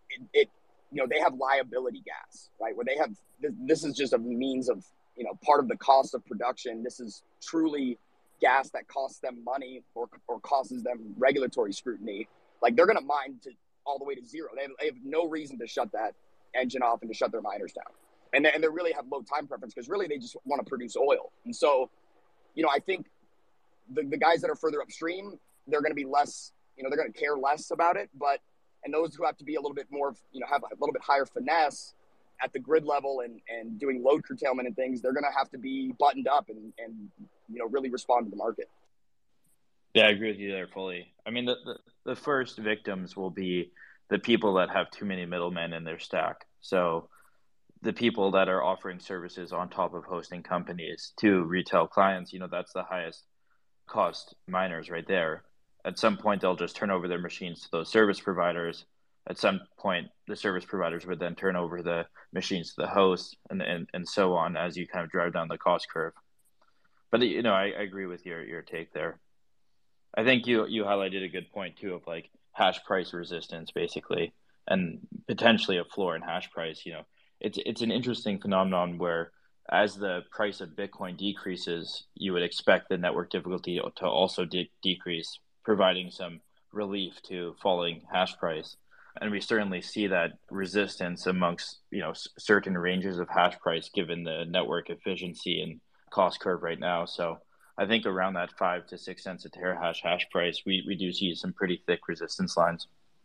It you know, they have liability gas, right? Where they have, this is just a means of, you know, part of the cost of production. This is truly gas that costs them money or causes them regulatory scrutiny. Like, they're going to mine to all the way to zero. They have no reason to shut that engine off and to shut their miners down. And they really have low time preference because really they just want to produce oil. And so, you know, I think the guys that are further upstream, they're going to be less, you know, they're going to care less about it. And those who have to be a little bit more, you know, have a little bit higher finesse at the grid level and doing load curtailment and things, they're going to have to be buttoned up and, you know, really respond to the market. Yeah, I agree with you there fully. I mean, the first victims will be the people that have too many middlemen in their stack. So the people that are offering services on top of hosting companies to retail clients, you know, that's the highest cost miners right there. At some point, they'll just turn over their machines to those service providers. At some point, the service providers would then turn over the machines to the host, and so on as you kind of drive down the cost curve. But, you know, I agree with your take there. I think you highlighted a good point too of like hash price resistance, basically, and potentially a floor in hash price. You know, it's an interesting phenomenon where as the price of Bitcoin decreases, you would expect the network difficulty to also decrease, providing some relief to falling hash price. And we certainly see that resistance amongst, you know, certain ranges of hash price given the network efficiency and cost curve right now. So I think around that 5 to 6 cents a terahash hash price, we do see some pretty thick resistance lines.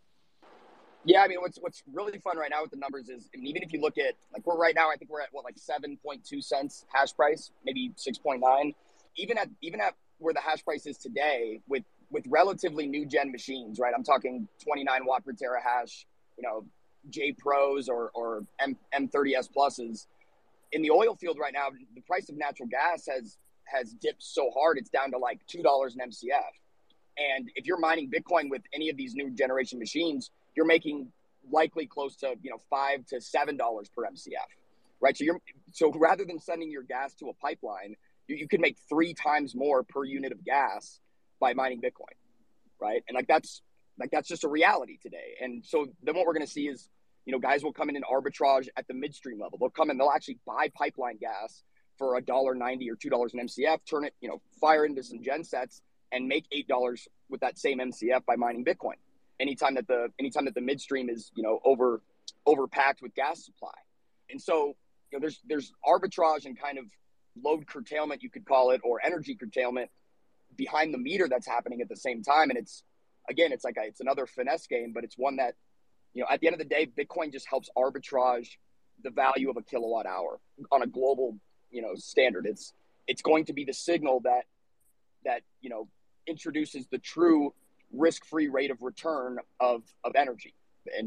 Yeah, I mean, what's really fun right now with the numbers is, I mean, even if you look at, like, we're right now, I think we're at like 7.2 cents hash price, maybe 6.9. Even at where the hash price is today, with relatively new gen machines, right? I'm talking 29 watt per terahash, you know, J Pros or M30S pluses. In the oil field right now, the price of natural gas has dipped so hard, it's down to like $2 an MCF. And if you're mining Bitcoin with any of these new generation machines, you're making likely close to, you know, $5 to $7 per MCF, right? So rather than sending your gas to a pipeline, you can make 3 times more per unit of gas by mining Bitcoin, right? And that's just a reality today. And so then what we're going to see is, you know, guys will come in and arbitrage at the midstream level. They'll come in, they'll actually buy pipeline gas for $1.90 or $2 an MCF, turn it, you know, fire into some gen sets and make $8 with that same MCF by mining Bitcoin. Anytime that the midstream is, you know, overpacked with gas supply. And so, you know, there's arbitrage and kind of load curtailment, you could call it, or energy curtailment behind the meter that's happening at the same time. And it's another finesse game, but it's one that, you know, at the end of the day, Bitcoin just helps arbitrage the value of a kilowatt hour on a global, you know, standard. It's going to be the signal that, you know, introduces the true risk-free rate of return of energy.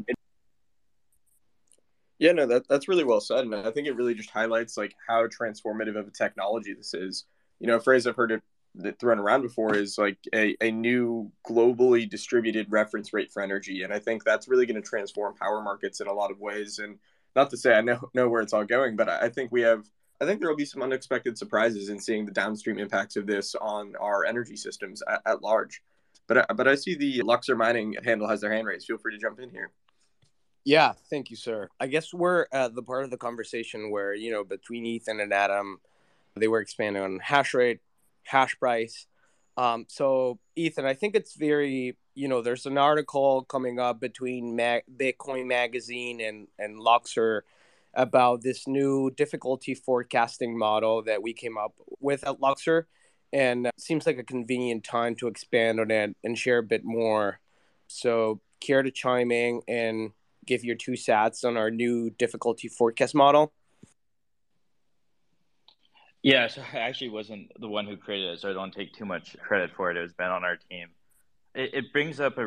Yeah, no, that's really well said. And I think it really just highlights like how transformative of a technology this is. You know, a phrase I've heard it thrown around before is like a new globally distributed reference rate for energy. And I think that's really going to transform power markets in a lot of ways. And not to say I know where it's all going, but I think there will be some unexpected surprises in seeing the downstream impacts of this on our energy systems at large. But I see the Luxor Mining handle has their hand raised. Feel free to jump in here. Yeah, thank you, sir. I guess we're at the part of the conversation where, you know, between Ethan and Adam, they were expanding on hash rate, hash price. So, Ethan, I think it's very, you know, there's an article coming up between Bitcoin Magazine and Luxor about this new difficulty forecasting model that we came up with at Luxor. And it seems like a convenient time to expand on it and share a bit more. So, care to chime in and give your 2 cents on our new difficulty forecast model? Yeah, so I actually wasn't the one who created it, so I don't take too much credit for it. It was Ben on our team. It brings up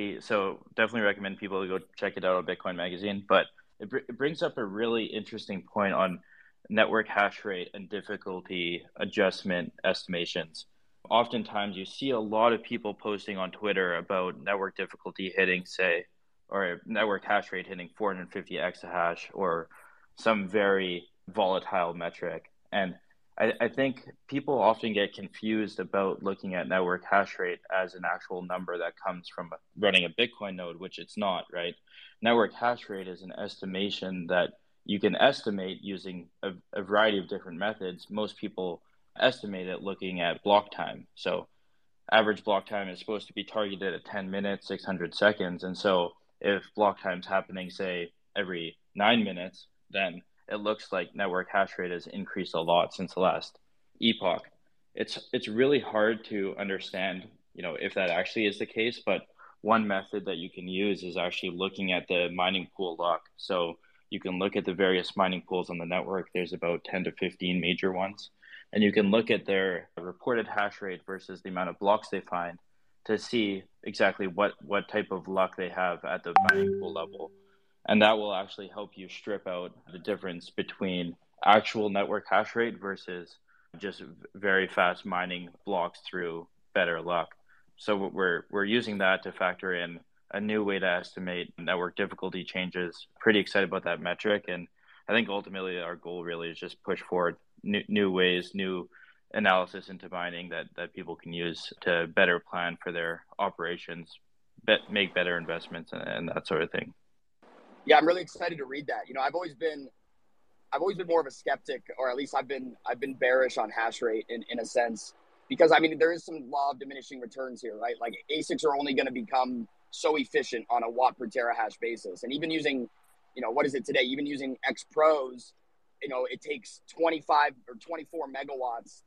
so definitely recommend people to go check it out on Bitcoin Magazine, but it brings up a really interesting point on network hash rate and difficulty adjustment estimations. Oftentimes you see a lot of people posting on Twitter about network difficulty hitting, say, or network hash rate hitting 450 exahash or some very volatile metric. And I think people often get confused about looking at network hash rate as an actual number that comes from running a Bitcoin node, which it's not, right? Network hash rate is an estimation that you can estimate using a variety of different methods. Most people estimate it looking at block time. So average block time is supposed to be targeted at 10 minutes, 600 seconds. And so if block time's happening, say, every 9 minutes, then it looks like network hash rate has increased a lot since the last epoch. It's really hard to understand, if that actually is the case, but one method that you can use is actually looking at the mining pool lock. So you can look at the various mining pools on the network. There's about 10 to 15 major ones. And you can look at their reported hash rate versus the amount of blocks they find to see exactly what type of luck they have at the mining pool level. And that will actually help you strip out the difference between actual network hash rate versus just very fast mining blocks through better luck. So we're using that to factor in a new way to estimate network difficulty changes. Pretty excited about that metric. And I think ultimately our goal really is just push forward new ways, new analysis into mining that people can use to better plan for their operations, make better investments and that sort of thing. Yeah, I'm really excited to read that. I've always been more of a skeptic, or at least I've been bearish on hash rate in a sense, because there is some law of diminishing returns here, right? Like ASICs are only going to become so efficient on a watt per terahash basis, and even using, what is it today? Even using X Pros, it takes 25 or 24 megawatts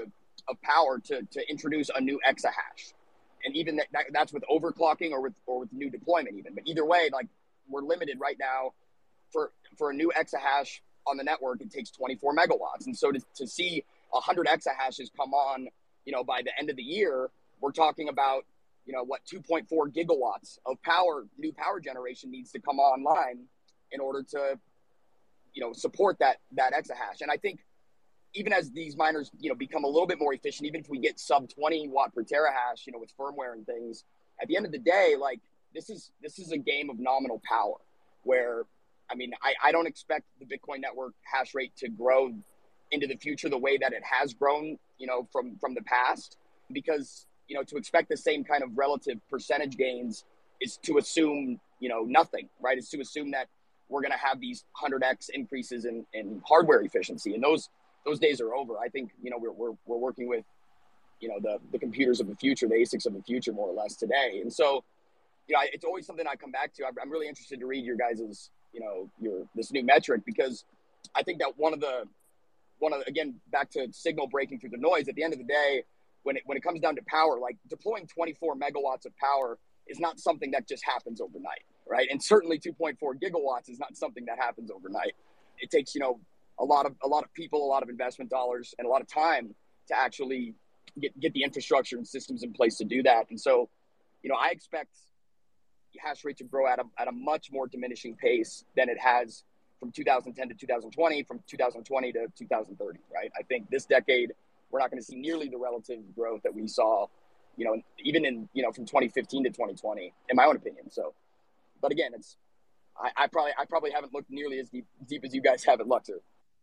of power to introduce a new exahash, and even that's with overclocking or with new deployment even. But either way, like, we're limited right now for a new exahash on the network. It takes 24 megawatts. And so to see 100 exahashes come on, by the end of the year, we're talking about, 2.4 gigawatts of new power generation needs to come online in order to, support that exahash. And I think even as these miners, become a little bit more efficient, even if we get sub 20 watt per terahash, with firmware and things, at the end of the day, like, this is a game of nominal power where, I don't expect the Bitcoin network hash rate to grow into the future the way that it has grown, from the past, because, to expect the same kind of relative percentage gains is to assume, nothing, right? It's to assume that we're going to have these 100x increases in hardware efficiency. And those days are over. I think, we're working with, the computers of the future, the ASICs of the future, more or less today. And so, it's always something I come back to. I'm really interested to read your guys's, this new metric, because I think that one of again, back to signal breaking through the noise, at the end of the day, when it comes down to power, like deploying 24 megawatts of power is not something that just happens overnight, right? And certainly 2.4 gigawatts is not something that happens overnight. It takes, a lot of people, a lot of investment dollars, and a lot of time to actually get the infrastructure and systems in place to do that. And so, I expect hash rate to grow at a much more diminishing pace than it has from 2010 to 2020, from 2020 to 2030, right? I think this decade, we're not going to see nearly the relative growth that we saw, even in, from 2015 to 2020, in my own opinion. So, but again, I probably haven't looked nearly as deep as you guys have at Luxor.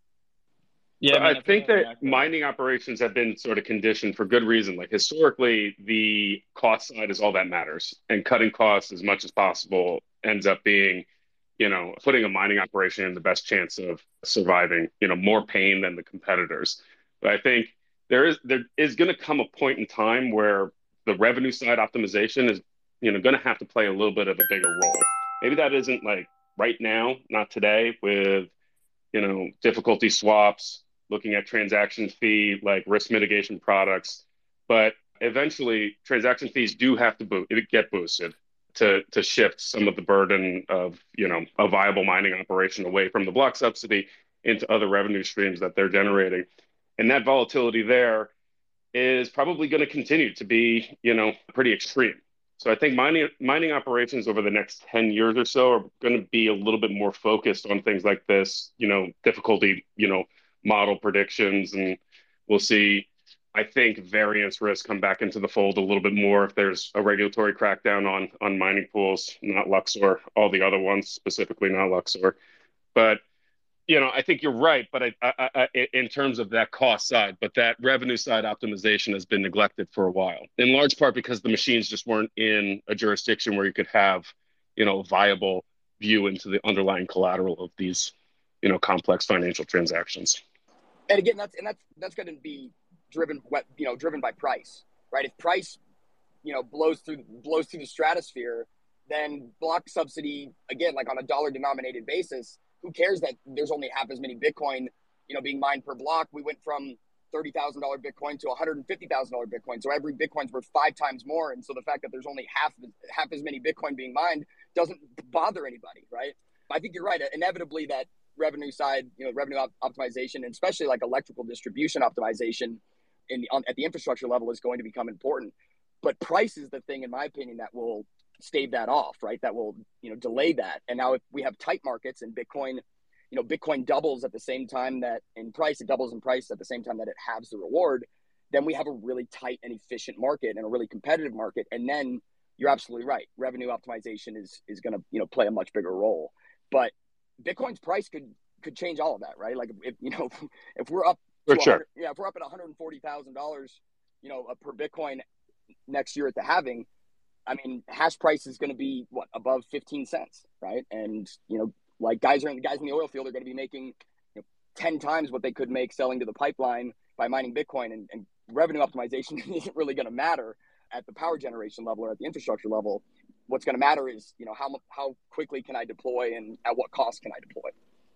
Yeah, I think that mining operations have been sort of conditioned for good reason. Like historically, the cost side is all that matters, and cutting costs as much as possible ends up being, putting a mining operation in the best chance of surviving, more pain than the competitors. But I think there is going to come a point in time where the revenue side optimization is, going to have to play a little bit of a bigger role. Maybe that isn't like right now, not today, with, difficulty swaps, looking at transaction fee, like risk mitigation products. But eventually transaction fees do have to get boosted to shift some of the burden of, a viable mining operation away from the block subsidy into other revenue streams that they're generating. And that volatility there is probably going to continue to be, pretty extreme. So I think mining operations over the next 10 years or so are going to be a little bit more focused on things like this, difficulty, model predictions, and we'll see. I think variance risk come back into the fold a little bit more if there's a regulatory crackdown on mining pools, not Luxor, all the other ones, specifically not Luxor. But I think you're right, but in terms of that cost side, but that revenue side optimization has been neglected for a while, in large part because the machines just weren't in a jurisdiction where you could have, a viable view into the underlying collateral of these, complex financial transactions. And again, that's going to be driven by price, right? If price, blows through the stratosphere, then block subsidy, again, like on a dollar denominated basis, who cares that there's only half as many Bitcoin, being mined per block? We went from $30,000 Bitcoin to $150,000 Bitcoin. So every Bitcoin's worth 5 times more. And so the fact that there's only half as many Bitcoin being mined doesn't bother anybody, right? I think you're right. Inevitably, that revenue side, revenue optimization, and especially like electrical distribution optimization at the infrastructure level is going to become important. But price is the thing, in my opinion, that will stave that off, right? That will, delay that. And now if we have tight markets and Bitcoin, Bitcoin doubles at the same time that in price, it doubles in price at the same time that it halves the reward, then we have a really tight and efficient market and a really competitive market. And then you're absolutely right. Revenue optimization is going to, play a much bigger role. But Bitcoin's price could change all of that, right? Like if we're up to if we're up at $140,000, per Bitcoin next year at the halving, I mean, hash price is going to be above 15 cents, right? And like guys in the oil field are going to be making 10 times what they could make selling to the pipeline by mining Bitcoin, and revenue optimization isn't really going to matter at the power generation level or at the infrastructure level. What's going to matter is how quickly can I deploy and at what cost can I deploy.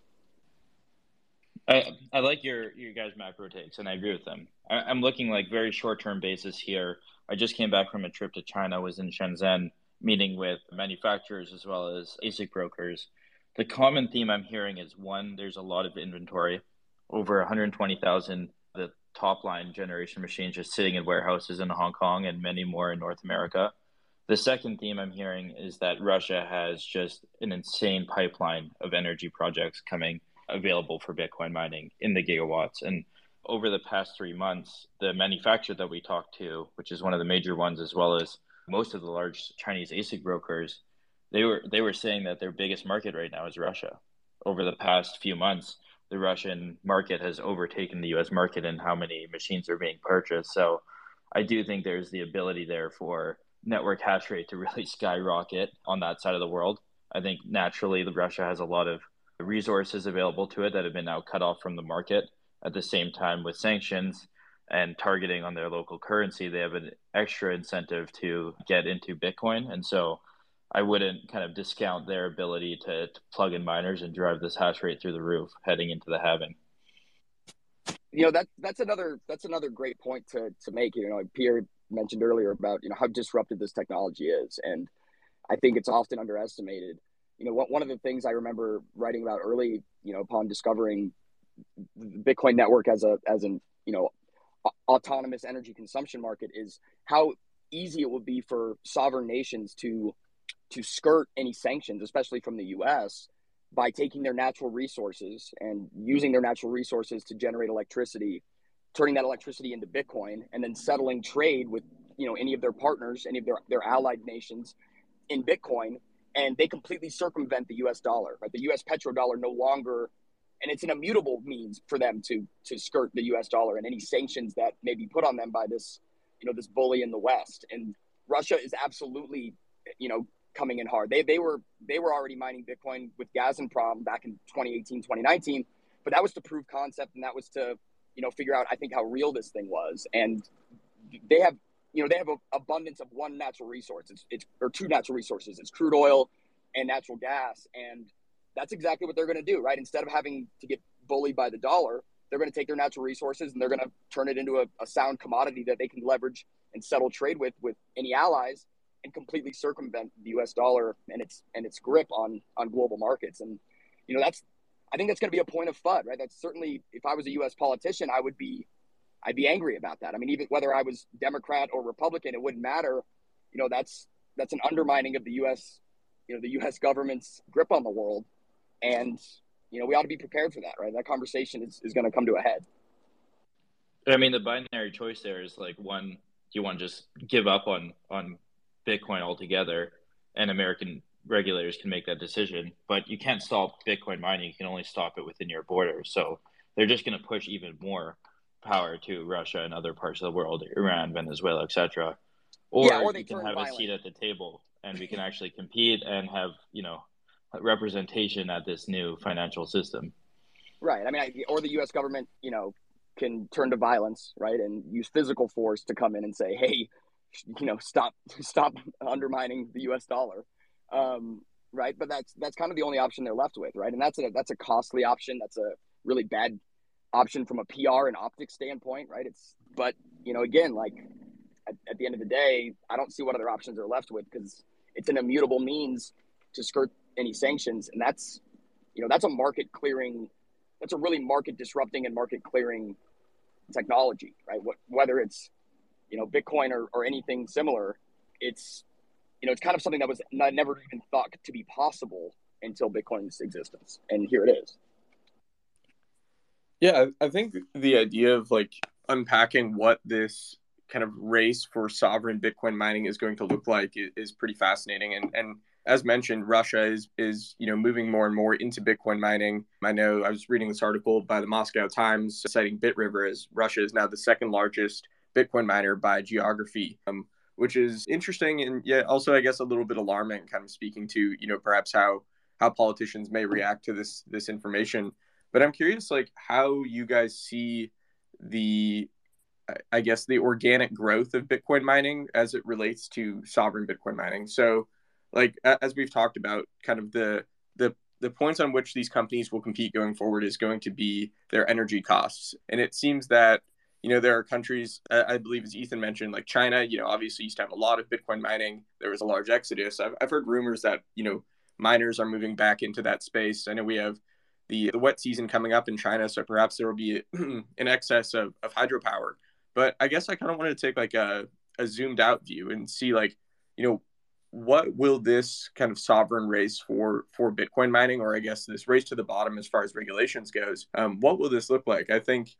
I like your guys' macro takes, and I agree with them. I'm looking like very short-term basis here. I just came back from a trip to China, was in Shenzhen, meeting with manufacturers as well as ASIC brokers. The common theme I'm hearing is, one, there's a lot of inventory, over 120,000, the top line generation machines just sitting in warehouses in Hong Kong and many more in North America. The second theme I'm hearing is that Russia has just an insane pipeline of energy projects coming available for Bitcoin mining in the gigawatts. And over the past 3 months, the manufacturer that we talked to, which is one of the major ones, as well as most of the large Chinese ASIC brokers, they were saying that their biggest market right now is Russia. Over the past few months, the Russian market has overtaken the US market in how many machines are being purchased. So I do think there's the ability there for network hash rate to really skyrocket on that side of the world. I think naturally Russia has a lot of resources available to it that have been now cut off from the market. At the same time, with sanctions and targeting on their local currency, they have an extra incentive to get into Bitcoin. And so I wouldn't kind of discount their ability to plug in miners and drive this hash rate through the roof heading into the halving. That's another great point to make. Pierre mentioned earlier about how disruptive this technology is, and I think it's often underestimated. One of the things I remember writing about early, upon discovering the Bitcoin network as an autonomous energy consumption market, is how easy it would be for sovereign nations to skirt any sanctions, especially from the US, by taking their natural resources and using their natural resources to generate electricity, turning that electricity into Bitcoin, and then settling trade with any of their partners, any of their allied nations in Bitcoin. And they completely circumvent the US dollar, right? The US petrodollar no longer, and it's an immutable means for them to skirt the US dollar and any sanctions that may be put on them by this, this bully in the West. And Russia is absolutely, coming in hard. They were already mining Bitcoin with Gazprom back in 2018, 2019, but that was to prove concept, and that was to, figure out, I think, how real this thing was. And they have an abundance of one natural resource. Or two natural resources. It's crude oil and natural gas. And that's exactly what they're going to do, right? Instead of having to get bullied by the dollar, they're going to take their natural resources and they're going to turn it into a sound commodity that they can leverage and settle trade with any allies, and completely circumvent the US dollar and its grip on global markets. And, I think that's going to be a point of FUD, right? That's certainly, if I was a U.S. politician, I'd be angry about that. I mean, even whether I was Democrat or Republican, it wouldn't matter. That's an undermining of the U.S. The U.S. government's grip on the world, and we ought to be prepared for that, right? That conversation is going to come to a head. I mean, the binary choice there is like, one, do you want to just give up on Bitcoin altogether, and American regulators can make that decision, but you can't stop Bitcoin mining. You can only stop it within your borders. So they're just going to push even more power to Russia and other parts of the world, Iran, Venezuela, etc. Or you can have a seat at the table, and we can actually compete and have, representation at this new financial system. Right. I mean, or the U.S. government, can turn to violence, right, and use physical force to come in and say, hey, stop undermining the U.S. dollar, right? But that's kind of the only option they're left with, right? And that's a costly option. That's a really bad option from a PR and optics standpoint, right? But again, like at the end of the day, I don't see what other options are left with, because it's an immutable means to skirt any sanctions, and that's a market clearing. That's a really market disrupting and market clearing technology, right? Whether it's, Bitcoin or anything similar, it's kind of something that was never even thought to be possible until Bitcoin's existence. And here it is. Yeah, I think the idea of like unpacking what this kind of race for sovereign Bitcoin mining is going to look like is pretty fascinating. And as mentioned, Russia is moving more and more into Bitcoin mining. I know I was reading this article by the Moscow Times citing BitRiver as Russia is now the second largest Bitcoin miner by geography, which is interesting and yet also, I guess, a little bit alarming, kind of speaking to, perhaps how politicians may react to this information. But I'm curious, like, how you guys see the organic growth of Bitcoin mining as it relates to sovereign Bitcoin mining. So, like, as we've talked about, kind of the points on which these companies will compete going forward is going to be their energy costs. And it seems that, there are countries, I believe, as Ethan mentioned, like China, obviously used to have a lot of Bitcoin mining. There was a large exodus. I've heard rumors that, miners are moving back into that space. I know we have the wet season coming up in China, so perhaps there will be an excess of hydropower. But I guess I kind of wanted to take like a zoomed out view and see, like, what will this kind of sovereign race for Bitcoin mining, or I guess this race to the bottom as far as regulations goes, what will this look like? I think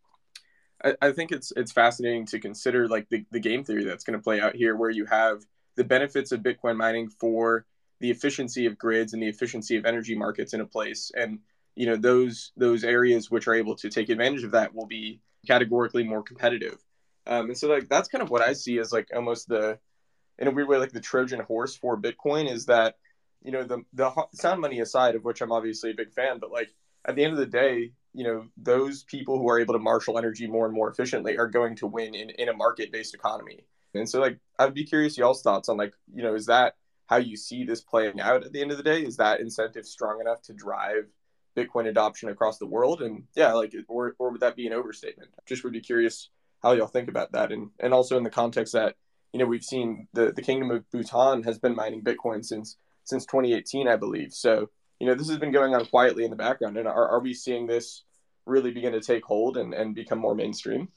it's fascinating to consider, like, the game theory that's going to play out here, where you have the benefits of Bitcoin mining for the efficiency of grids and the efficiency of energy markets in a place. And, those areas which are able to take advantage of that will be categorically more competitive. And so, like, that's kind of what I see as, like, almost in a weird way, like the Trojan horse for Bitcoin is that, the sound money aside, of which I'm obviously a big fan, but, like, at the end of the day, those people who are able to marshal energy more and more efficiently are going to win in a market-based economy. And so, like, I'd be curious y'all's thoughts on, like, is that how you see this playing out at the end of the day? Is that incentive strong enough to drive Bitcoin adoption across the world? And yeah, like, or would that be an overstatement? Just would be curious how y'all think about that. And also in the context that, we've seen the Kingdom of Bhutan has been mining Bitcoin since 2018, I believe. So, this has been going on quietly in the background. And are we seeing this really begin to take hold and become more mainstream?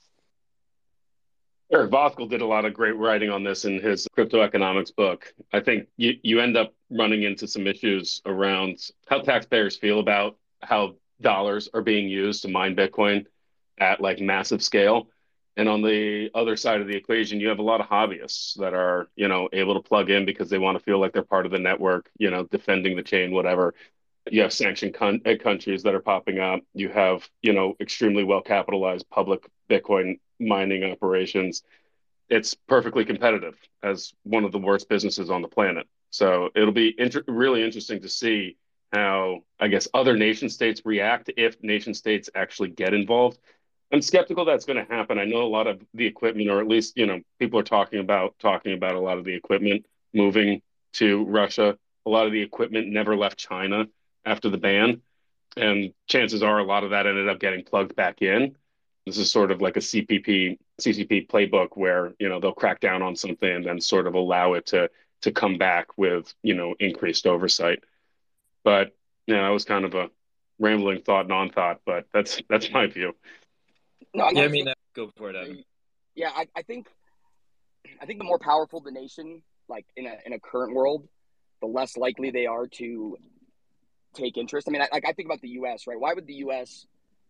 Eric Voskuil did a lot of great writing on this in his crypto economics book. I think you end up running into some issues around how taxpayers feel about how dollars are being used to mine Bitcoin at, like, massive scale. And on the other side of the equation, you have a lot of hobbyists that are, able to plug in because they want to feel like they're part of the network, defending the chain, whatever. You have sanctioned countries that are popping up. You have, extremely well-capitalized public Bitcoin mining operations. It's perfectly competitive as one of the worst businesses on the planet. So it'll be really interesting to see how, I guess, other nation states react if nation states actually get involved. I'm skeptical that's going to happen. I know a lot of the equipment, or at least, people are talking about a lot of the equipment moving to Russia. A lot of the equipment never left China after the ban. And chances are a lot of that ended up getting plugged back in. This is sort of like a CCP playbook where, they'll crack down on something and then sort of allow it to come back with, increased oversight. But, that was kind of rambling thought, non-thought, but that's my view. No, Yeah, I mean, go for it, Evan. Yeah, I think the more powerful the nation, like in a current world, the less likely they are to take interest. I mean, I think about the U.S., right? Why would the U.S.,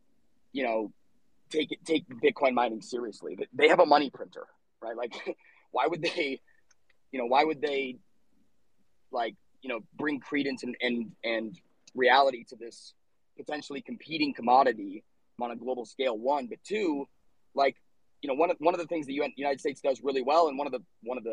take Bitcoin mining seriously? They have a money printer, right? Like, why would they bring credence and reality to this potentially competing commodity on a global scale? One, but two, like, one of the things the United States does really well, and one of the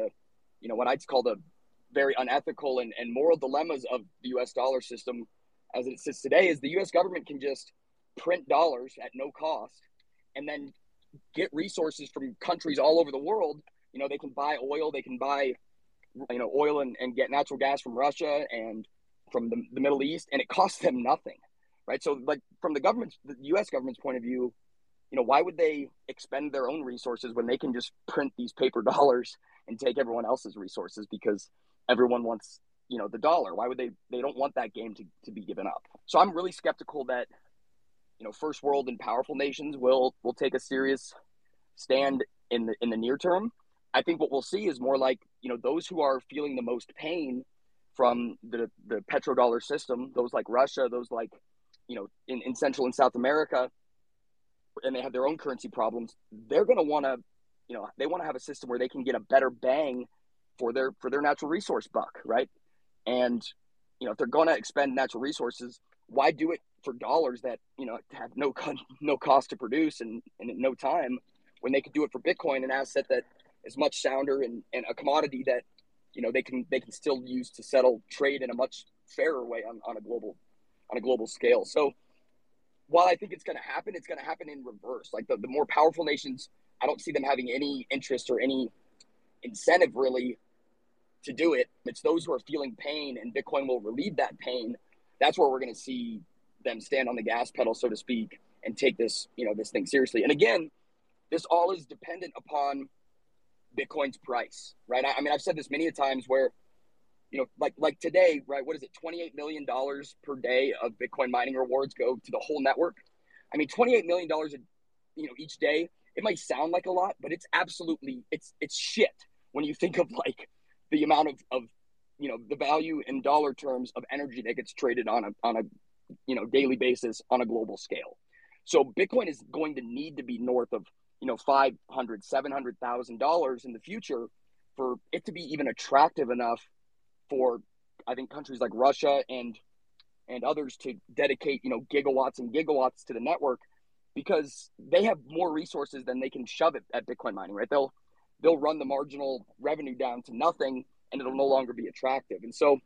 what I'd call the very unethical and moral dilemmas of the U.S. dollar system as it sits today, is the U.S. government can just print dollars at no cost and then get resources from countries all over the world. They can buy oil, they can buy oil and get natural gas from Russia and from the Middle East, and it costs them nothing, right? So, like, from the U.S. government's point of view, why would they expend their own resources when they can just print these paper dollars and take everyone else's resources because everyone wants, the dollar? Why would they don't want that game to be given up? So I'm really skeptical that, first world and powerful nations will take a serious stand in the near term. I think what we'll see is more like, those who are feeling the most pain from the petrodollar system, those like Russia, those like, in Central and South America, and they have their own currency problems, they're going to want to, they want to have a system where they can get a better bang for their natural resource buck, right? And, if they're going to expend natural resources, why do it for dollars that, have no cost to produce and in no time, when they could do it for Bitcoin, an asset that is much sounder and a commodity that, they can still use to settle trade in a much fairer way on a global scale. So while I think it's going to happen in reverse. Like, the more powerful nations, I don't see them having any interest or any incentive really to do it. It's those who are feeling pain, and Bitcoin will relieve that pain. That's where we're going to see them stand on the gas pedal, so to speak, and take this thing seriously. And again, this all is dependent upon Bitcoin's price, right? I mean, I've said this many times where, like today, right? What is it? $28 million per day of Bitcoin mining rewards go to the whole network. I mean, $28 million, each day. It might sound like a lot, but it's absolutely, it's shit when you think of like the amount of the value in dollar terms of energy that gets traded on a daily basis on a global scale. So Bitcoin is going to need to be north of $500,000, $700,000 in the future for it to be even attractive enough for, I think, countries like Russia and others to dedicate gigawatts and gigawatts to the network, because they have more resources than they can shove it at Bitcoin mining, right? They'll run the marginal revenue down to nothing, and it'll no longer be attractive. And so,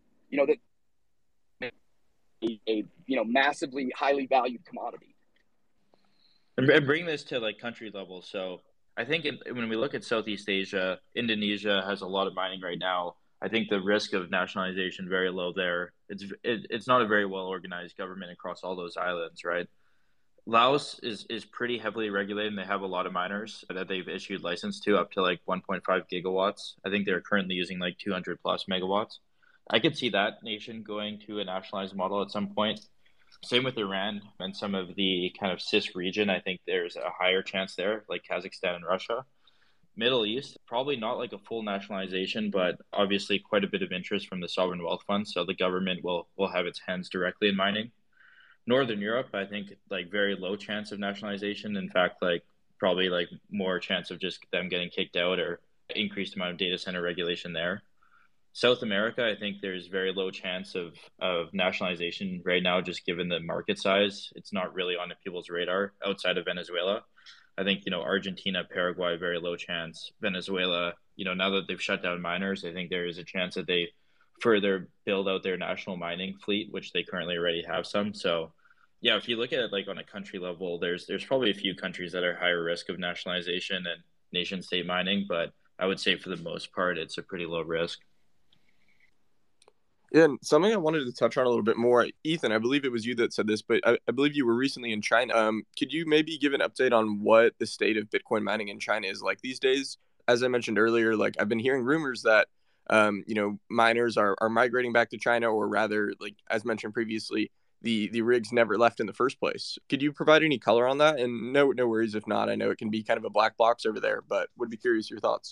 that a massively highly valued commodity. And bring this to like country level. So I think when we look at Southeast Asia, Indonesia has a lot of mining right now. I think the risk of nationalization very low there. It's not a very well organized government across all those islands, right? Laos is pretty heavily regulated, and they have a lot of miners that they've issued license to, up to like 1.5 gigawatts. I think they're currently using like 200 plus megawatts. I could see that nation going to a nationalized model at some point. Same with Iran and some of the kind of CIS region. I think there's a higher chance there, like Kazakhstan and Russia. Middle East, probably not like a full nationalization, but obviously quite a bit of interest from the sovereign wealth fund. So the government will have its hands directly in mining. Northern Europe, I think, like very low chance of nationalization. In fact, like probably like more chance of just them getting kicked out or increased amount of data center regulation there. South America, I think there's very low chance of nationalization right now, just given the market size. It's not really on people's radar outside of Venezuela. I think, Argentina, Paraguay, very low chance. Venezuela, now that they've shut down miners, I think there is a chance that they further build out their national mining fleet, which they currently already have some. So, yeah, if you look at it like on a country level, there's probably a few countries that are higher risk of nationalization and nation state mining, but I would say for the most part, it's a pretty low risk. Yeah, and something I wanted to touch on a little bit more, Ethan, I believe it was you that said this, but I believe you were recently in China. Could you maybe give an update on what the state of Bitcoin mining in China is like these days? As I mentioned earlier, like I've been hearing rumors that, miners are migrating back to China, or rather, like as mentioned previously, the rigs never left in the first place. Could you provide any color on that? And no worries if not. I know it can be kind of a black box over there, but would be curious your thoughts.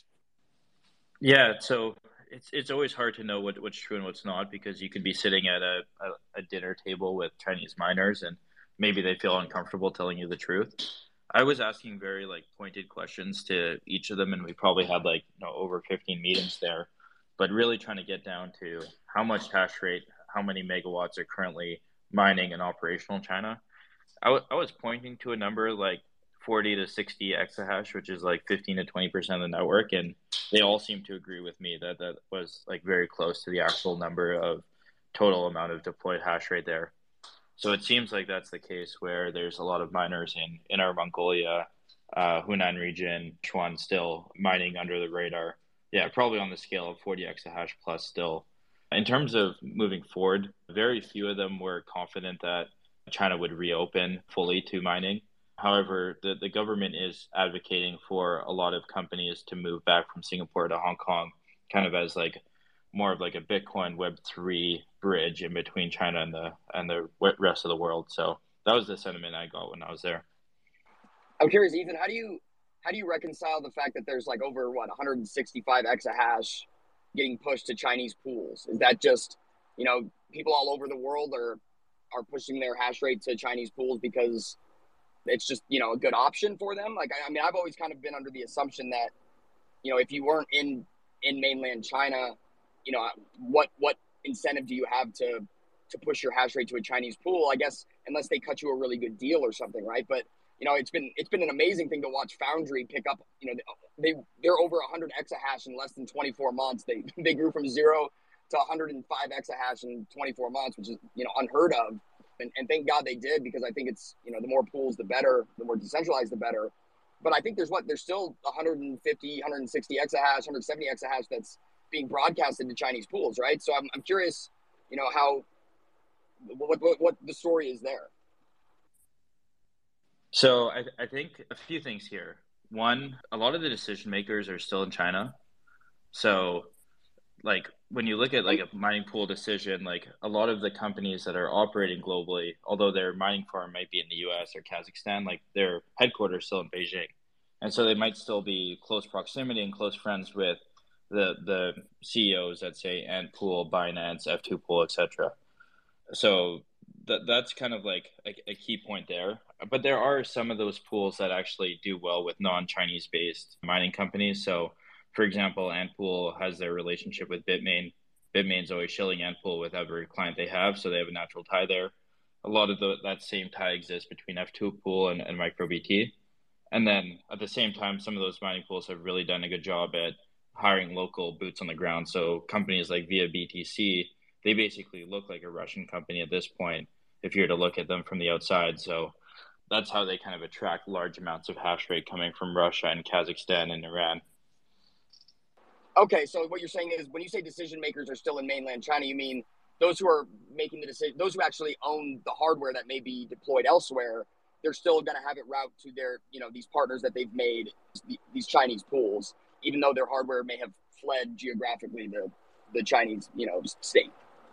Yeah, so it's always hard to know what's true and what's not, because you could be sitting at a dinner table with Chinese miners and maybe they feel uncomfortable telling you the truth. I was asking very pointed questions to each of them, and we probably had over 15 meetings there, but really trying to get down to how much hash rate, how many megawatts are currently mining and operational in China. I was pointing to a number like 40 to 60 exahash, which is 15 to 20% of the network, and they all seem to agree with me that that was very close to the actual number of total amount of deployed hash rate there. So it seems like that's the case where there's a lot of miners in Inner Mongolia, Hunan region, Chuan still mining under the radar. Yeah, probably on the scale of 40 exahash plus still. In terms of moving forward, very few of them were confident that China would reopen fully to mining. However, the government is advocating for a lot of companies to move back from Singapore to Hong Kong, kind of as more of a Bitcoin Web3 bridge in between China and the rest of the world. So that was the sentiment I got when I was there. I'm curious, Ethan, how do you reconcile the fact that there's over 165 exahash getting pushed to Chinese pools? Is that just, people all over the world are pushing their hash rate to Chinese pools because it's just, a good option for them? I've always kind of been under the assumption that, if you weren't in mainland China, what incentive do you have to push your hash rate to a Chinese pool? I guess unless they cut you a really good deal or something, right? But it's been an amazing thing to watch Foundry pick up. They're over 100 exahash in less than 24 months. They grew from 0 to 105 exahash in 24 months, which is unheard of. And thank God they did, because I think it's the more pools the better, the more decentralized the better. But I think there's still 150, 160 exahash, 170 exahash that's being broadcasted to Chinese pools, right? So I'm curious, what the story is there. So I think a few things here. One, a lot of the decision makers are still in China. So when you look at a mining pool decision, a lot of the companies that are operating globally, although their mining farm might be in the US or Kazakhstan, their headquarters still in Beijing. And so they might still be close proximity and close friends with the CEOs at, say, Ant Pool, Binance, F2 Pool, etc. So that's kind of a key point there. But there are some of those pools that actually do well with non-Chinese based mining companies. So for example, Ant Pool has their relationship with Bitmain. Bitmain's always shilling Ant Pool with every client they have, so they have a natural tie there. A lot of that same tie exists between F2 Pool and MicroBT. And then at the same time, some of those mining pools have really done a good job at hiring local boots on the ground. So companies like Via BTC, they basically look like a Russian company at this point, if you were to look at them from the outside. So that's how they kind of attract large amounts of hash rate coming from Russia and Kazakhstan and Iran. Okay, so what you're saying is when you say decision makers are still in mainland China, you mean those who are making the decision, those who actually own the hardware that may be deployed elsewhere, they're still going to have it route to their, these partners that they've made, these Chinese pools, even though their hardware may have fled geographically the Chinese, state.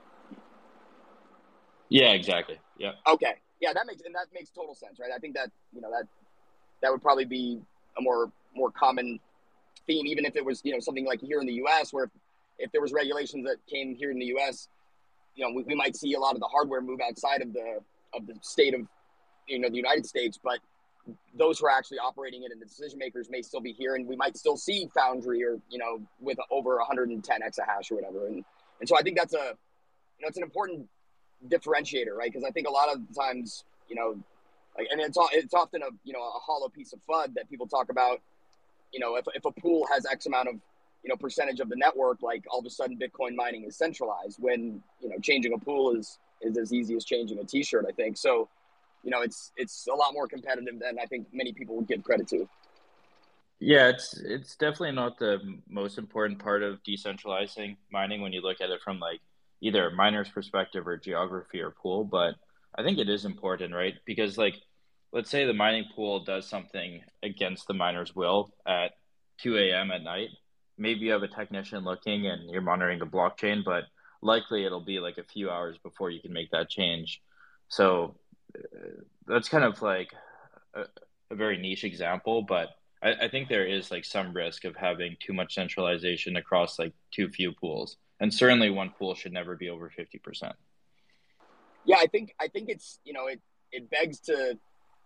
Yeah, exactly. Yeah. Okay. Yeah, that makes total sense, right? I think that, that would probably be a more common theme, even if it was, something like here in the U.S., where if there was regulations that came here in the U.S., we might see a lot of the hardware move outside of the state of, the United States, but those who are actually operating it and the decision makers may still be here, and we might still see Foundry or, with over 110 exahash or whatever. And so I think that's it's an important differentiator, right? Because I think a lot of times, and it's often a hollow piece of FUD that people talk about. If a pool has X amount of, percentage of the network, all of a sudden Bitcoin mining is centralized, when, changing a pool is as easy as changing a t-shirt, I think. So, it's a lot more competitive than I think many people would give credit to. Yeah, it's definitely not the most important part of decentralizing mining when you look at it from either a miner's perspective or geography or pool. But I think it is important, right? Because let's say the mining pool does something against the miner's will at 2 a.m. at night. Maybe you have a technician looking and you're monitoring the blockchain, but likely it'll be a few hours before you can make that change. So that's kind of like a very niche example, but I think there is like some risk of having too much centralization across like too few pools. And certainly one pool should never be over 50%. Yeah, I think it's, it begs to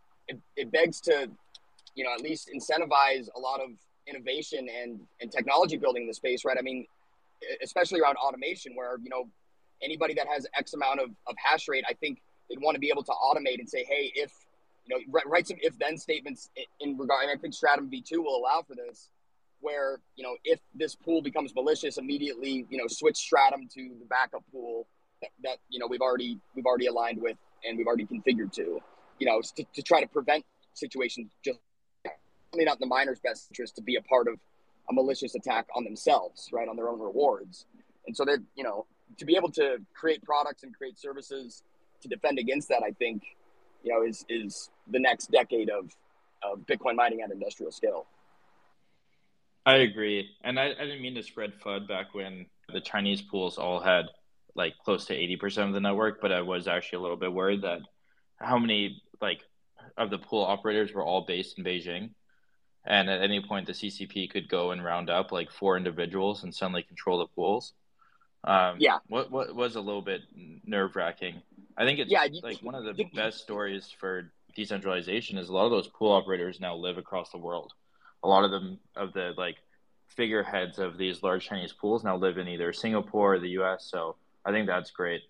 at least incentivize a lot of innovation and technology building in the space, right? I mean, especially around automation, where anybody that has X amount of hash rate, I think they'd want to be able to automate and say, hey, if write some if then statements in regard. And I think Stratum v2 will allow for this, where if this pool becomes malicious, immediately switch Stratum to the backup pool that we've already aligned with and we've already configured to, to try to prevent situations, just really not in the miner's best interest to be a part of a malicious attack on themselves, right, on their own rewards. And so they're, to be able to create products and create services to defend against that, I think, is the next decade of Bitcoin mining at industrial scale. I agree. And I didn't mean to spread FUD back when the Chinese pools all had like close to 80% of the network, but I was actually a little bit worried that how many like of the pool operators were all based in Beijing. And at any point, the CCP could go and round up like 4 individuals and suddenly control the pools. What was a little bit nerve wracking. I think it's like one of the best stories for decentralization is a lot of those pool operators now live across the world. A lot of them, of the like figureheads of these large Chinese pools, now live in either Singapore or the US. So I think that's great.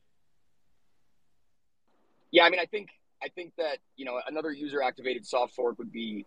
Yeah, I mean, I think that another user activated soft fork would be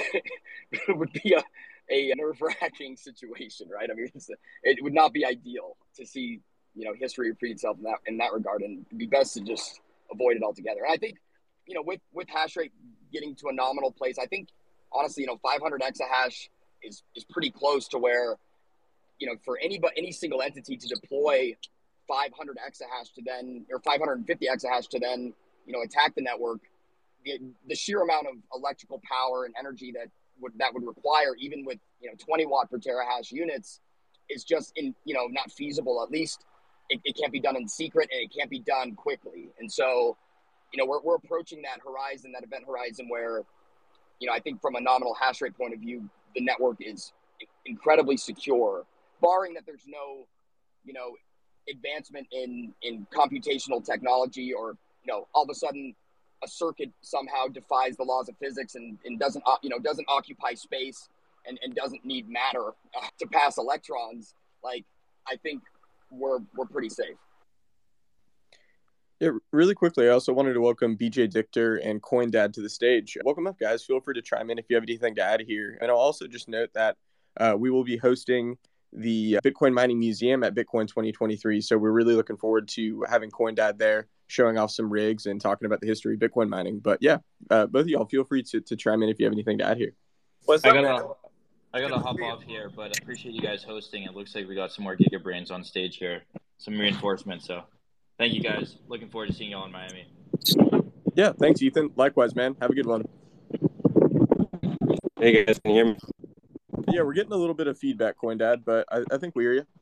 a nerve-wracking situation, right? I mean, it would not be ideal to see history repeat itself in that regard, and it'd be best to just avoid it altogether. And I think with hash rate getting to a nominal place, I think honestly 500 exahash is pretty close to where for any single entity to deploy 500 exahash to then, or 550 exahash to then attack the network, the sheer amount of electrical power and energy that would require, even with 20 watt per terahash units, is just not feasible. At least it can't be done in secret, and it can't be done quickly. And so we're approaching that event horizon where I think from a nominal hash rate point of view, the network is incredibly secure, barring that there's no advancement in computational technology, or all of a sudden a circuit somehow defies the laws of physics and doesn't occupy space and doesn't need matter to pass electrons. Like, I think we're pretty safe. Yeah, really quickly, I also wanted to welcome BJ Dichter and CoinDad to the stage. Welcome up, guys. Feel free to chime in if you have anything to add here. And I'll also just note that we will be hosting the Bitcoin Mining Museum at Bitcoin 2023. So we're really looking forward to having CoinDad there, showing off some rigs and talking about the history of Bitcoin mining. But yeah, both of y'all feel free to chime in if you have anything to add here. I gotta hop off here, but I appreciate you guys hosting. It looks like we got some more Giga Brains on stage here, some reinforcement. So thank you guys. Looking forward to seeing y'all in Miami. Yeah, thanks, Ethan. Likewise, man. Have a good one. Hey guys, can you hear me? Yeah, we're getting a little bit of feedback, CoinDad, but I think we hear you.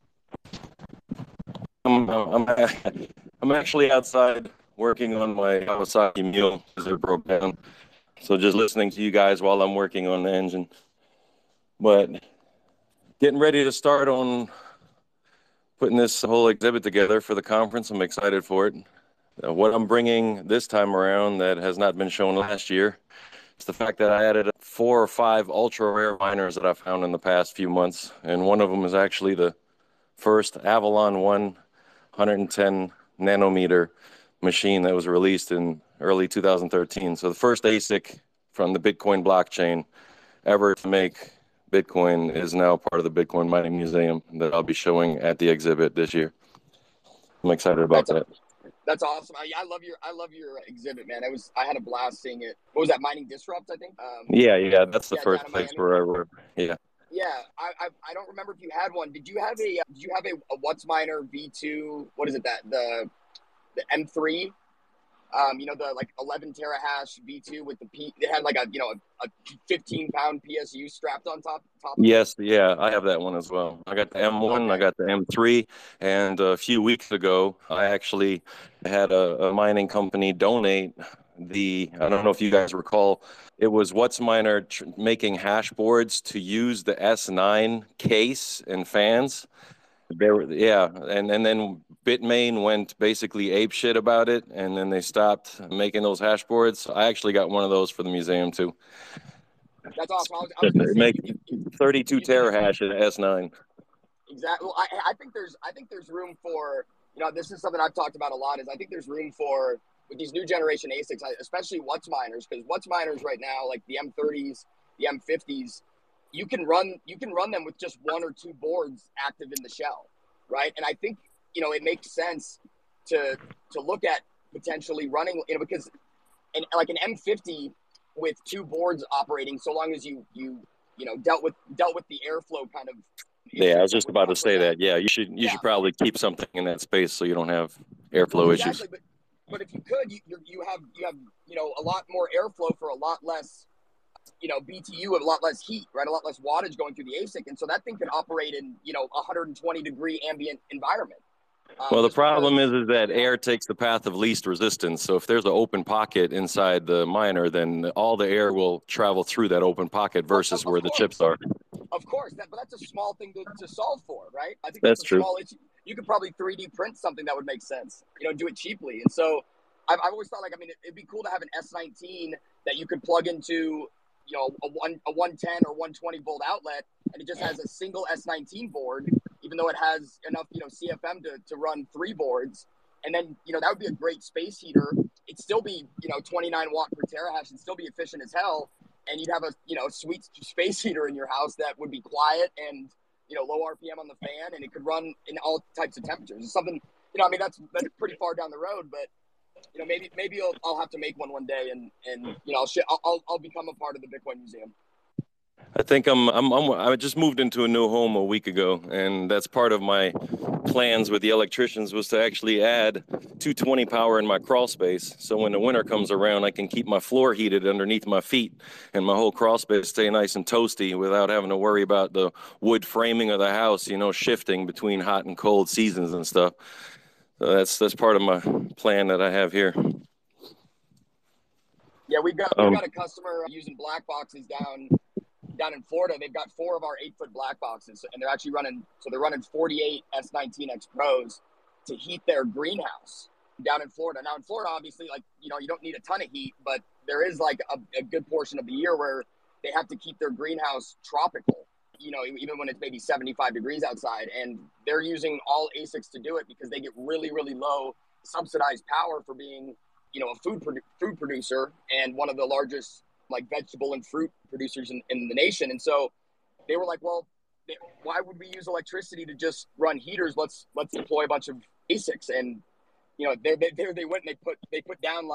I'm actually outside working on my Kawasaki Mule because it broke down. So just listening to you guys while I'm working on the engine. But getting ready to start on putting this whole exhibit together for the conference. I'm excited for it. What I'm bringing this time around that has not been shown last year is the fact that I added 4 or 5 ultra rare miners that I found in the past few months. And one of them is actually the first Avalon 110 nanometer machine that was released in early 2013. So the first ASIC from the Bitcoin blockchain ever to make Bitcoin is now part of the Bitcoin Mining Museum that I'll be showing at the exhibit this year. I'm excited about that. That's awesome. I love your exhibit, man. I had a blast seeing it. What was that, Mining Disrupt, I think? Yeah, that's the first place where I work. Yeah. Yeah, I don't remember if you had one. Did you have a WhatsMiner V2? What is it, that the M3 The like 11 terahash V2 with the it had like a 15-pound PSU strapped on top of it. Yes, yeah, I have that one as well. I got the M1, I got the M3, and a few weeks ago, I actually had a mining company donate I don't know if you guys recall, it was WhatsMiner making hash boards to use the S9 case and fans. Yeah, and then Bitmain went basically ape shit about it, and then they stopped making those hash boards. I actually got one of those for the museum too. That's awesome. I was going to say, make 32 terahash in S9. Exactly. Well, I think there's room for, this is something I've talked about a lot, is I think there's room for, with these new generation ASICs, especially WhatsMiners, because WhatsMiners right now, like the M30s, the M50s, you can run them with just one or two boards active in the shell, right? And I think, it makes sense to look at potentially running, because like an M50 with two boards operating, so long as you dealt with the airflow kind of. Yeah, I was just about to say that. Yeah, you should probably keep something in that space so you don't have airflow issues. But if you could, you have a lot more airflow for a lot less, BTU, a lot less heat, right? A lot less wattage going through the ASIC, and so that thing can operate in 120-degree ambient environment. Well, the problem is that air takes the path of least resistance. So if there's an open pocket inside the miner, then all the air will travel through that open pocket versus where the chips are. Of course, but that's a small thing to solve for, right? I think that's true. Small issue. You could probably 3D print something that would make sense, do it cheaply. And so I've always thought, it'd be cool to have an S19 that you could plug into, a 110 or 120 volt outlet, and it just has a single S19 board, even though it has enough, CFM to run 3 boards. And then, that would be a great space heater. It'd still be, 29 watt per terahash and still be efficient as hell. And you'd have a sweet space heater in your house that would be quiet and, low RPM on the fan, and it could run in all types of temperatures. It's something, that's pretty far down the road, but, maybe I'll have to make one day, and I'll become a part of the Bitcoin Museum. I think I just moved into a new home a week ago, and that's part of my plans with the electricians was to actually add 220 power in my crawl space. So when the winter comes around, I can keep my floor heated underneath my feet and my whole crawl space stay nice and toasty without having to worry about the wood framing of the house, shifting between hot and cold seasons and stuff. So that's part of my plan that I have here. Yeah, we've got a customer using black boxes down in Florida. They've got 4 of our 8-foot black boxes, and they're actually running 48 S19X Pros to heat their greenhouse down in Florida. Now in Florida, obviously, you don't need a ton of heat, but there is a good portion of the year where they have to keep their greenhouse tropical, even when it's maybe 75 degrees outside, and they're using all ASICs to do it because they get really, really low subsidized power for being, a food producer and one of the largest vegetable and fruit producers in the nation. And so they were like, well, why would we use electricity to just run heaters? Let's deploy a bunch of ASICs. And, they went and they put down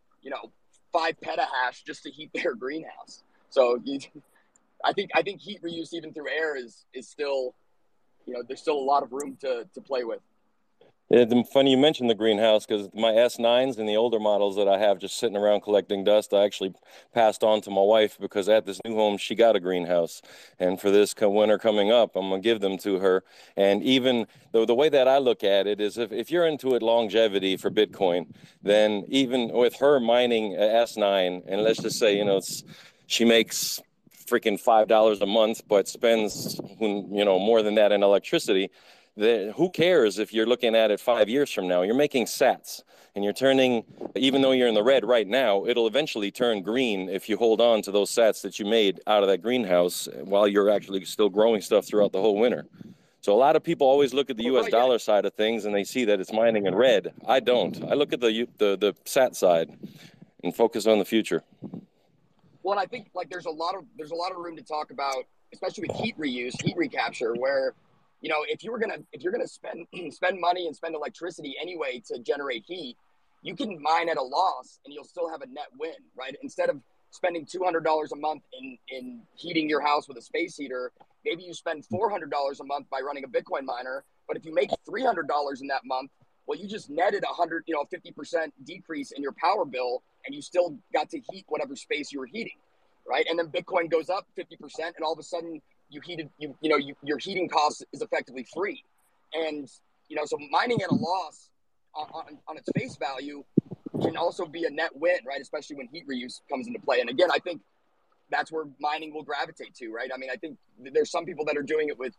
5 petahash just to heat their greenhouse. So I think heat reuse even through air is still, there's still a lot of room to play with. It's funny you mentioned the greenhouse because my S9s and the older models that I have just sitting around collecting dust, I actually passed on to my wife because at this new home, she got a greenhouse. And for this winter coming up, I'm going to give them to her. And even though the way that I look at it is if you're into it longevity for Bitcoin, then even with her mining S9, and let's just say, she makes freaking $5 a month, but spends, more than that in electricity. Who cares if you're looking at it 5 years from now? You're making sats and you're turning, even though you're in the red right now, it'll eventually turn green if you hold on to those sats that you made out of that greenhouse while you're actually still growing stuff throughout the whole winter. So a lot of people always look at the US dollar side of things and they see that it's mining in red. I don't. I look at the sat side and focus on the future. Well, and I think there's a lot of room to talk about, especially with heat reuse, heat recapture, where if you're gonna spend money and spend electricity anyway to generate heat, you can mine at a loss and you'll still have a net win, right? Instead of spending $200 a month in heating your house with a space heater, maybe you spend $400 a month by running a Bitcoin miner. But if you make $300 in that month Well, you just netted 50% decrease in your power bill, and you still got to heat whatever space you were heating, right? And then Bitcoin goes up 50%, and all of a sudden your heating cost is effectively free. And so mining at a loss on its face value can also be a net win, right? Especially when heat reuse comes into play. And again, I think that's where mining will gravitate to, right? I mean, I think there's some people that are doing it with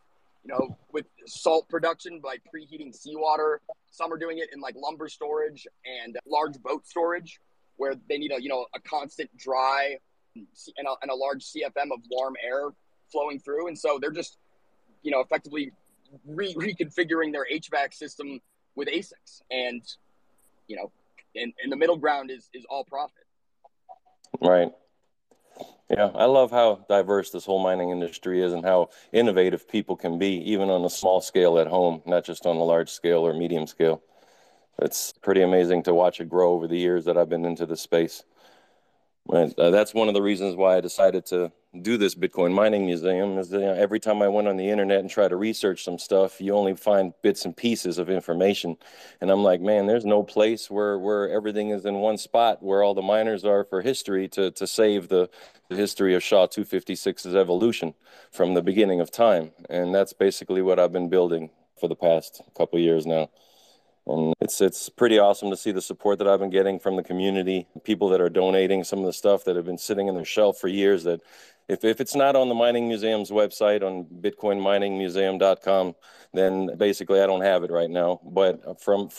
salt production by preheating seawater. Some are doing it in like lumber storage and large boat storage, where they need a constant dry and a large CFM of warm air flowing through. And so they're just, effectively reconfiguring their HVAC system with ASICs. And, and the middle ground is all profit. Right. Yeah, I love how diverse this whole mining industry is and how innovative people can be, even on a small scale at home, not just on a large scale or medium scale. It's pretty amazing to watch it grow over the years that I've been into this space. But that's one of the reasons why I decided to do this Bitcoin mining museum is that, every time I went on the internet and tried to research some stuff, you only find bits and pieces of information. And I'm like, man, there's no place where everything is in one spot where all the miners are for history to save the history of SHA-256's evolution from the beginning of time. And that's basically what I've been building for the past couple of years now. And it's pretty awesome to see the support that I've been getting from the community, people that are donating some of the stuff that have been sitting in their shelf for years, that if it's not on the Mining Museum's website on bitcoinminingmuseum.com, then basically I don't have it right now. But from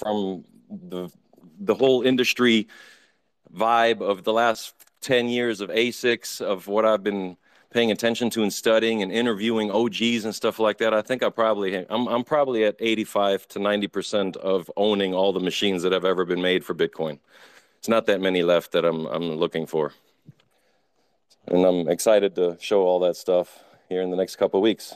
the whole industry vibe of the last 10 years of ASICs, of what I've been paying attention to and studying and interviewing OGs and stuff like that, I think I'm probably at 85 to 90% of owning all the machines that have ever been made for Bitcoin. It's not that many left that I'm looking for. And I'm excited to show all that stuff here in the next couple of weeks.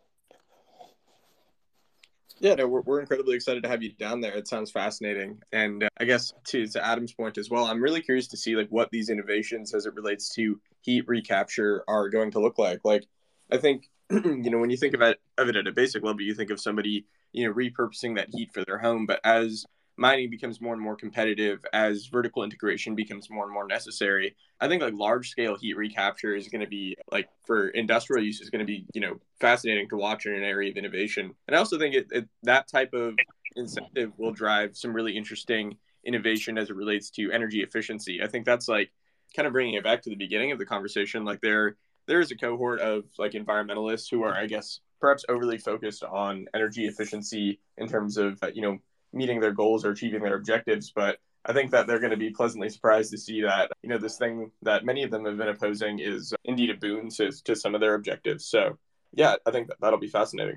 Yeah, no, we're incredibly excited to have you down there. It sounds fascinating. And I guess to Adam's point as well, I'm really curious to see what these innovations as it relates to heat recapture are going to look like. I think, when you think of it at a basic level, you think of somebody, repurposing that heat for their home. But as mining becomes more and more competitive, as vertical integration becomes more and more necessary, I think large scale heat recapture is going to be for industrial use is going to be, fascinating to watch in an area of innovation. And I also think that type of incentive will drive some really interesting innovation as it relates to energy efficiency. I think that's kind of bringing it back to the beginning of the conversation. There is a cohort of environmentalists who are, I guess, perhaps overly focused on energy efficiency in terms of, meeting their goals or achieving their objectives. But I think that they're going to be pleasantly surprised to see that, this thing that many of them have been opposing is indeed a boon to some of their objectives. So yeah, I think that'll be fascinating.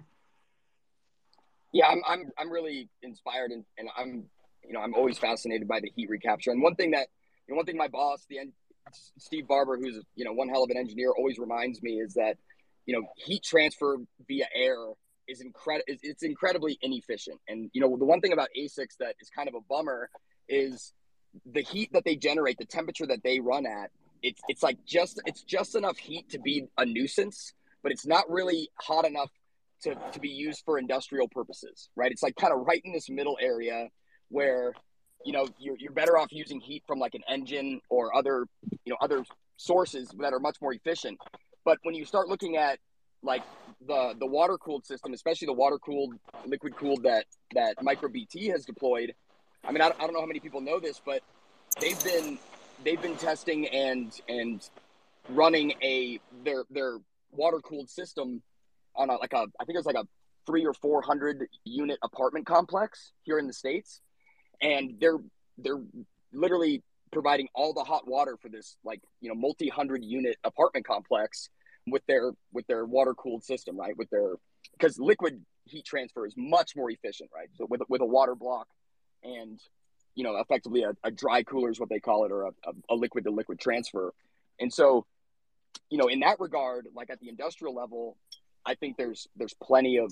Yeah, I'm really inspired, and I'm always fascinated by the heat recapture. And one thing my boss, Steve Barber, who's one hell of an engineer, always reminds me is that heat transfer via air is it's incredibly inefficient. And the one thing about ASICs that is kind of a bummer is the heat that they generate, the temperature that they run at. It's just enough heat to be a nuisance, but it's not really hot enough to be used for industrial purposes, right? It's kind of right in this middle area where you're better off using heat from an engine or other sources that are much more efficient. But when you start looking at the water cooled system, especially the water cooled, liquid cooled that MicroBT has deployed, I mean, I don't know how many people know this, but they've been testing and running their water cooled system on I think it's a 300 or 400 unit apartment complex here in the States. And they're literally providing all the hot water for this multi-hundred unit apartment complex with their water cooled system, right? Because liquid heat transfer is much more efficient, right? So with a water block and effectively a dry cooler is what they call it, or a liquid to liquid transfer. And so in that regard, at the industrial level, I think there's plenty of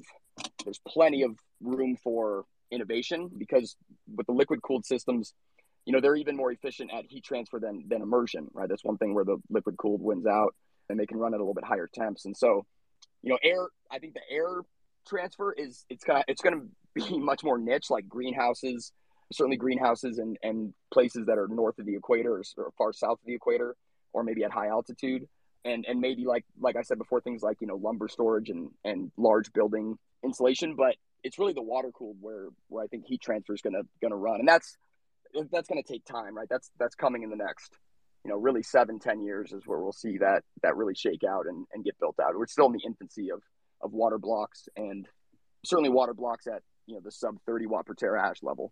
room for innovation, because with the liquid cooled systems, they're even more efficient at heat transfer than immersion, right? That's one thing where the liquid cooled wins out, and they can run at a little bit higher temps. And so, I think the air transfer is it's gonna be much more niche, like greenhouses, certainly greenhouses and places that are north of the equator or far south of the equator, or maybe at high altitude, and maybe like I said before, things like lumber storage and large building insulation. But it's really the water cooled where I think heat transfer is gonna run, and that's gonna take time, right? That's coming in the next really 7-10 years is where we'll see that really shake out and get built out. We're still in the infancy of water blocks, and certainly water blocks at the sub 30 watt per terahash level.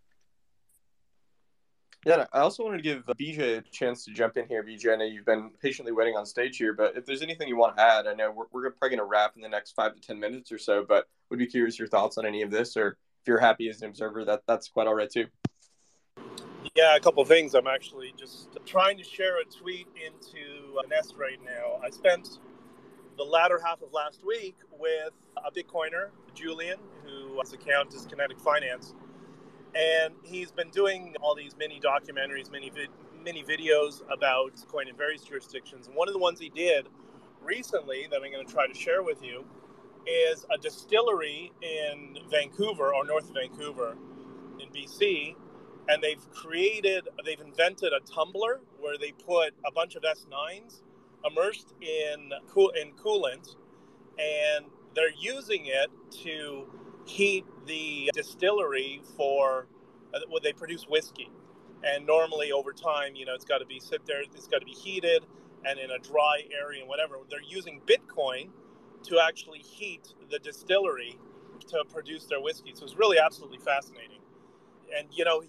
Yeah, I also wanted to give BJ a chance to jump in here. BJ, I know you've been patiently waiting on stage here, but if there's anything you want to add, I know we're probably going to wrap in the next 5 to 10 minutes or so, but would be curious your thoughts on any of this, or if you're happy as an observer, that's quite all right too. Yeah, a couple of things. I'm actually just trying to share a tweet into Nest right now. I spent the latter half of last week with a Bitcoiner, Julian, whose account is Kinetic Finance. And he's been doing all these mini documentaries, mini videos about Bitcoin in various jurisdictions. And one of the ones he did recently that I'm going to try to share with you is a distillery in Vancouver, or north of Vancouver in BC. And they've invented a tumbler where they put a bunch of S9s immersed in coolant, and they're using it to heat the distillery for what they produce whiskey. And normally over time, it's got to be it's got to be heated and in a dry area and whatever. They're using Bitcoin to actually heat the distillery to produce their whiskey. So it's really absolutely fascinating. And,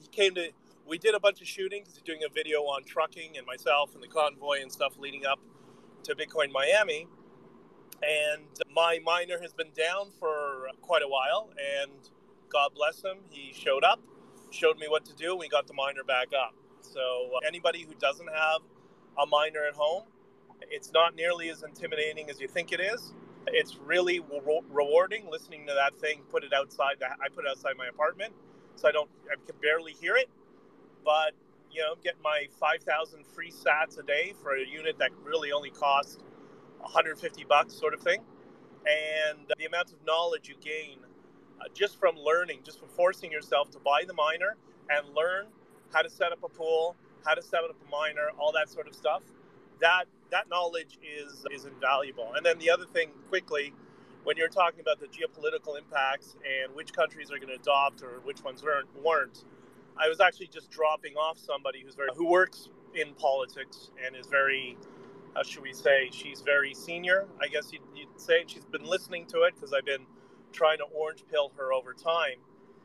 we did a bunch of shootings. He's doing a video on trucking and myself and the convoy and stuff leading up to Bitcoin Miami. And my miner has been down for quite a while, and God bless him, he showed up, showed me what to do, and we got the miner back up. So anybody who doesn't have a miner at home, it's not nearly as intimidating as you think it is. It's really rewarding listening to that thing. Put it outside. I put it outside my apartment, so I can barely hear it. But I'm getting my 5,000 free sats a day for a unit that really only costs $150 sort of thing. And the amount of knowledge you gain just from learning, just from forcing yourself to buy the miner and learn how to set up a pool, how to set up a miner, all that sort of stuff. That knowledge is invaluable. And then the other thing, quickly, when you're talking about the geopolitical impacts and which countries are going to adopt or which ones weren't, I was actually just dropping off somebody who works in politics and is very, how should we say, she's very senior, I guess you'd say. She's been listening to it because I've been trying to orange pill her over time.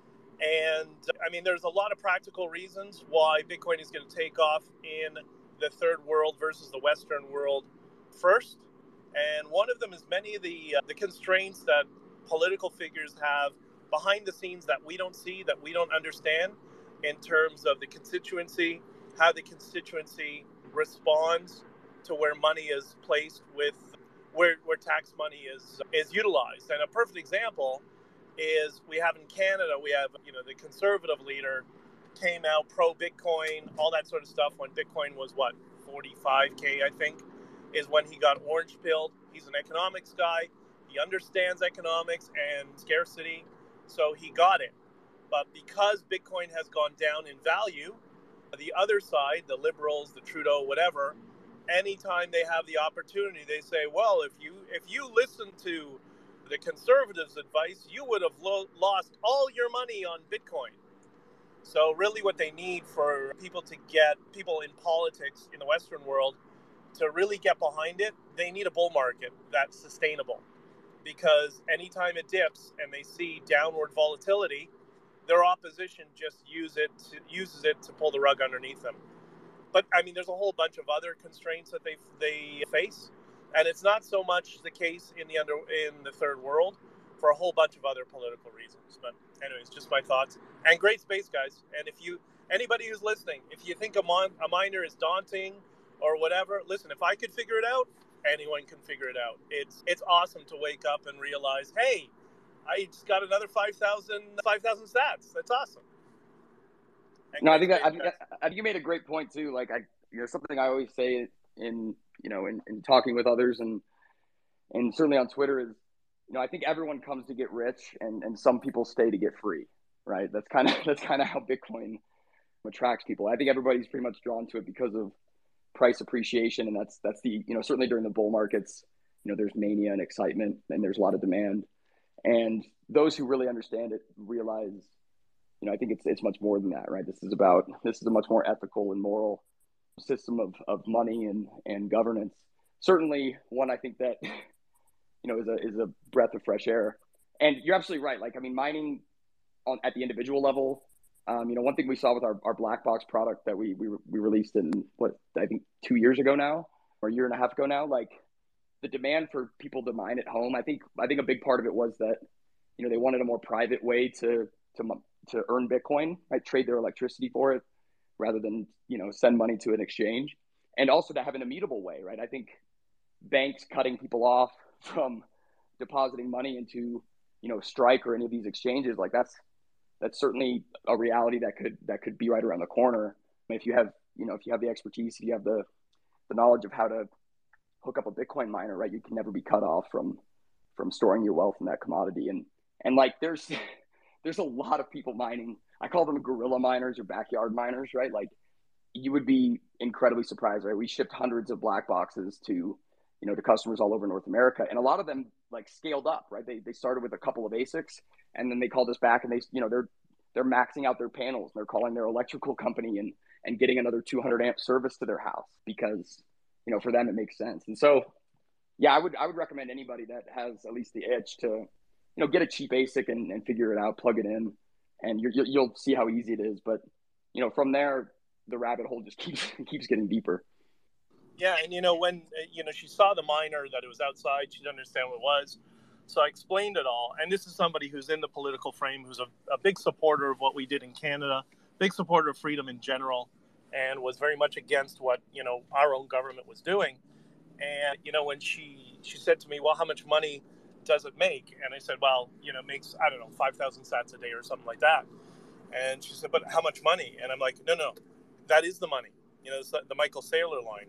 And there's a lot of practical reasons why Bitcoin is going to take off in the third world versus the Western world first. And one of them is many of the constraints that political figures have behind the scenes that we don't see, that we don't understand, in terms of the constituency, how the constituency responds to where money is placed with where tax money is utilized. And a perfect example is we have in Canada, we have, the conservative leader came out pro-Bitcoin, all that sort of stuff when Bitcoin was, 45K, I think, is when he got orange pilled. He's an economics guy. He understands economics and scarcity, so he got it. But because Bitcoin has gone down in value, the other side, the liberals, the Trudeau, whatever, anytime they have the opportunity, they say, well, if you listen to the conservatives' advice, you would have lost all your money on Bitcoin. So really what they need for people in politics in the Western world to really get behind it, they need a bull market that's sustainable. Because anytime it dips and they see downward volatility, their opposition just uses it to pull the rug underneath them. But there's a whole bunch of other constraints that they face, and it's not so much the case in the third world for a whole bunch of other political reasons. But anyways, just my thoughts. And great space, guys. And anybody who's listening, if you think a miner is daunting or whatever, listen. If I could figure it out, anyone can figure it out. It's awesome to wake up and realize, hey, I just got another 5,000 sats. That's awesome. And no, I think you made a great point too. Like something I always say in talking with others and certainly on Twitter I think everyone comes to get rich, and some people stay to get free, right? That's kind of how Bitcoin attracts people. I think everybody's pretty much drawn to it because of price appreciation, and that's the certainly during the bull markets, there's mania and excitement, and there's a lot of demand. And those who really understand it realize, I think it's much more than that, right? This is a much more ethical and moral system of money and governance. Certainly one I think that is a breath of fresh air. And you're absolutely right. Like, I mean, mining at the individual level, one thing we saw with our black box product that we released in I think 2 years ago now, or a year and a half ago now, like the demand for people to mine at home. I think a big part of it was that, they wanted a more private way to earn Bitcoin, right? Trade their electricity for it rather than, send money to an exchange, and also to have an immutable way, right? I think banks cutting people off from depositing money into, Strike or any of these exchanges, like that's certainly a reality that could be right around the corner. I mean, if you have the expertise, if you have the knowledge of how to hook up a Bitcoin miner, right, you can never be cut off from storing your wealth in that commodity. And like there's a lot of people mining. I call them guerrilla miners or backyard miners, right? Like you would be incredibly surprised, right? We shipped hundreds of black boxes to customers all over North America, and a lot of them like scaled up, right? They started with a couple of ASICs, and then they called us back, and they're maxing out their panels. They're calling their electrical company and getting another 200 amp service to their house because for them it makes sense. And so yeah, I would recommend anybody that has at least the itch to get a cheap ASIC and figure it out, plug it in, and you'll see how easy it is. But from there, the rabbit hole just keeps getting deeper. Yeah, and when she saw the miner, that it was outside, she didn't understand what it was. So I explained it all. And this is somebody who's in the political frame, who's a big supporter of what we did in Canada, big supporter of freedom in general, and was very much against what our own government was doing. And when she said to me, well, how much money does it make? And I said, well, it makes, I don't know, 5,000 sats a day or something like that. And she said, but how much money? And I'm like, no, that is the money. It's the Michael Saylor line.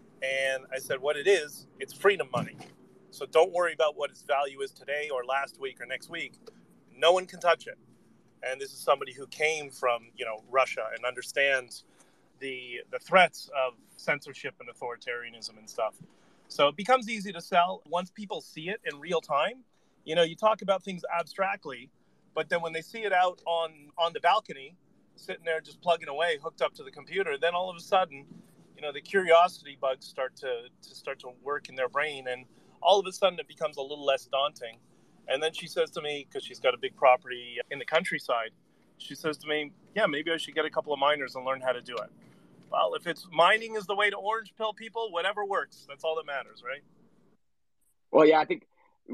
And I said, what it is, it's freedom money. So don't worry about what its value is today or last week or next week. No one can touch it. And this is somebody who came from, Russia and understands the threats of censorship and authoritarianism and stuff. So it becomes easy to sell once people see it in real time. You talk about things abstractly, but then when they see it out on the balcony, sitting there just plugging away, hooked up to the computer, then all of a sudden, the curiosity bugs start to work in their brain, and all of a sudden it becomes a little less daunting. And then she says to me, because she's got a big property in the countryside, she says to me, yeah, maybe I should get a couple of miners and learn how to do it. Well, if it's mining is the way to orange pill people, whatever works. That's all that matters, right? Well, yeah, I think,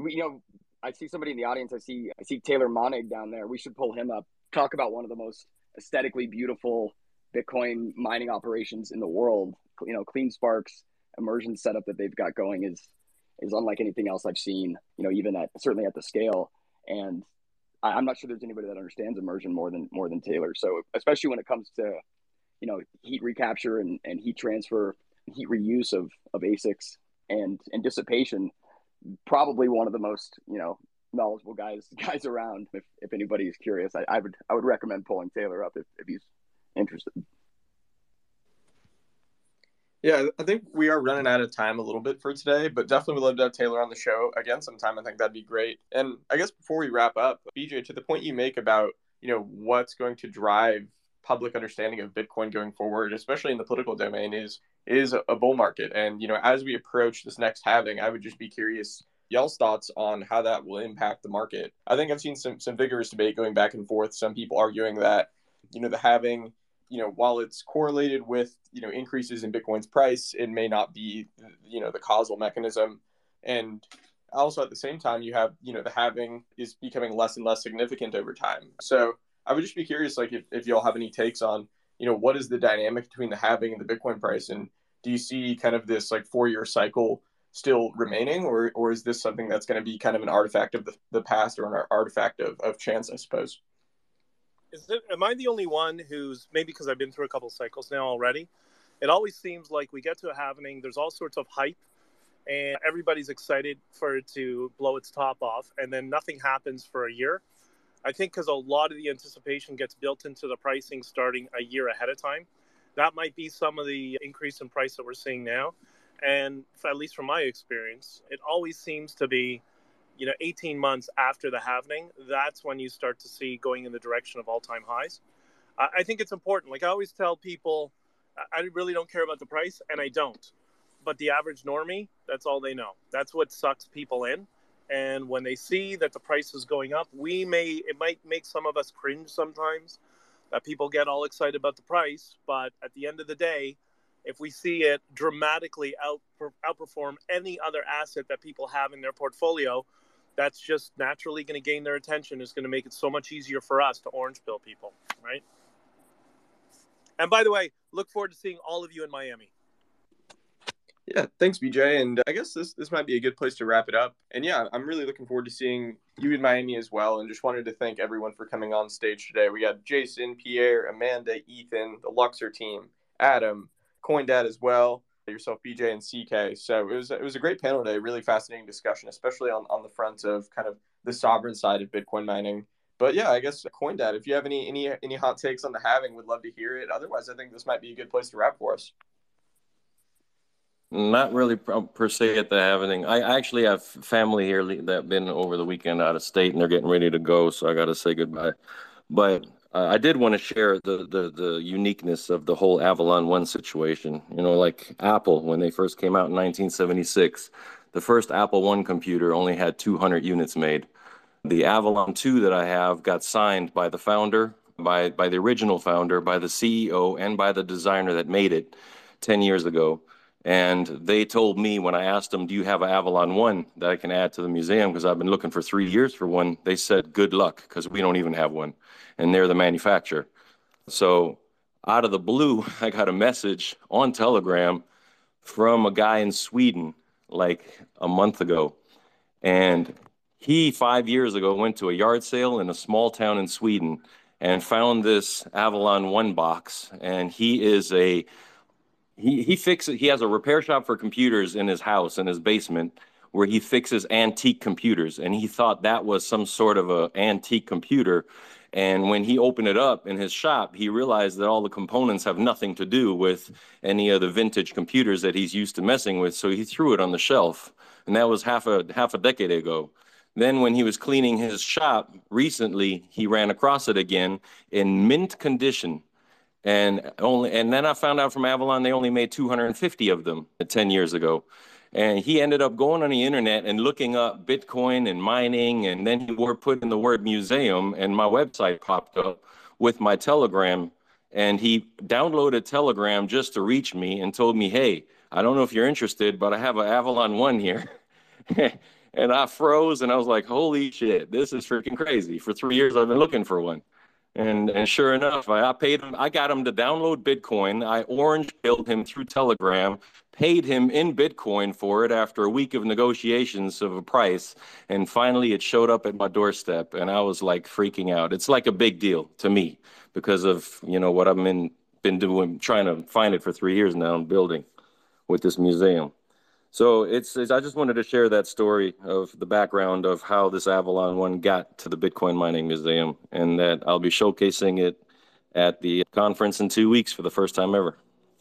I see somebody in the audience. I see Taylor Monig down there. We should pull him up. Talk about one of the most aesthetically beautiful Bitcoin mining operations in the world. CleanSpark's immersion setup that they've got going is unlike anything else I've seen, even certainly at the scale. And I'm not sure there's anybody that understands immersion more than Taylor. So especially when it comes to, heat recapture and heat transfer, heat reuse of ASICs and dissipation, probably one of the most, knowledgeable guys around. If anybody is curious, I would recommend pulling Taylor up if he's interested. Yeah, I think we are running out of time a little bit for today, but definitely would love to have Taylor on the show again sometime. I think that'd be great. And I guess before we wrap up, BJ, to the point you make about, what's going to drive public understanding of Bitcoin going forward, especially in the political domain, is a bull market. And, as we approach this next halving, I would just be curious y'all's thoughts on how that will impact the market. I think I've seen some vigorous debate going back and forth. Some people arguing that, the halving, while it's correlated with, increases in Bitcoin's price, it may not be, the causal mechanism. And also at the same time, you have, the halving is becoming less and less significant over time. So I would just be curious, like, if y'all have any takes on, what is the dynamic between the halving and the Bitcoin price? And do you see kind of this like 4-year cycle still remaining, or is this something that's going to be kind of an artifact of the past, or an artifact of chance, I suppose? Am I the only one who's, maybe because I've been through a couple cycles now already, it always seems like we get to a halving, there's all sorts of hype, and everybody's excited for it to blow its top off, and then nothing happens for a year. I think because a lot of the anticipation gets built into the pricing starting a year ahead of time. That might be some of the increase in price that we're seeing now. And at least from my experience, it always seems to be, 18 months after the halving, that's when you start to see going in the direction of all-time highs. I think it's important. Like I always tell people, I really don't care about the price, and I don't. But the average normie, that's all they know. That's what sucks people in. And when they see that the price is going up, it might make some of us cringe sometimes that people get all excited about the price. But at the end of the day, if we see it dramatically outperform any other asset that people have in their portfolio, that's just naturally going to gain their attention. It's going to make it so much easier for us to orange pill people, right? And by the way, look forward to seeing all of you in Miami. Yeah, thanks, BJ. And I guess this might be a good place to wrap it up. And yeah, I'm really looking forward to seeing you in Miami as well. And just wanted to thank everyone for coming on stage today. We got Jason, Pierre, Amanda, Ethan, the Luxor team, Adam, CoinDad as well, yourself, BJ, and CK. So it was a great panel today, really fascinating discussion, especially on the front of kind of the sovereign side of Bitcoin mining. But yeah, I guess CoinDad, if you have any hot takes on the halving, would love to hear it. Otherwise, I think this might be a good place to wrap for us. Not really per se at the halving. I actually have family here that been over the weekend out of state, and they're getting ready to go, so I got to say goodbye. But I did want to share the uniqueness of the whole Avalon 1 situation. Like Apple, when they first came out in 1976, the first Apple I computer only had 200 units made. The Avalon 2 that I have got signed by the founder, by the original founder, by the CEO, and by the designer that made it 10 years ago. And they told me when I asked them, do you have an Avalon 1 that I can add to the museum? Because I've been looking for 3 years for one. They said, good luck, because we don't even have one. And they're the manufacturer. So out of the blue, I got a message on Telegram from a guy in Sweden like a month ago. And he, 5 years ago, went to a yard sale in a small town in Sweden and found this Avalon 1 box. And he is he has a repair shop for computers in his house, in his basement, where he fixes antique computers. And he thought that was some sort of an antique computer. And when he opened it up in his shop, he realized that all the components have nothing to do with any of the vintage computers that he's used to messing with. So he threw it on the shelf. And that was half a decade ago. Then when he was cleaning his shop recently, he ran across it again in mint condition. And then I found out from Avalon they only made 250 of them 10 years ago. And he ended up going on the internet and looking up Bitcoin and mining, and then he put in the word museum, and my website popped up with my Telegram. And he downloaded Telegram just to reach me and told me, hey, I don't know if you're interested, but I have an Avalon 1 here. And I froze, and I was like, holy shit, this is freaking crazy. For 3 years, I've been looking for one. And sure enough, I paid him. I got him to download Bitcoin. I orange pilled him through Telegram, paid him in Bitcoin for it after a week of negotiations of a price. And finally, it showed up at my doorstep. And I was like freaking out. It's like a big deal to me because of, what I've been doing, trying to find it for 3 years now and building with this museum. So I just wanted to share that story of the background of how this Avalon 1 got to the Bitcoin Mining Museum, and that I'll be showcasing it at the conference in 2 weeks for the first time ever.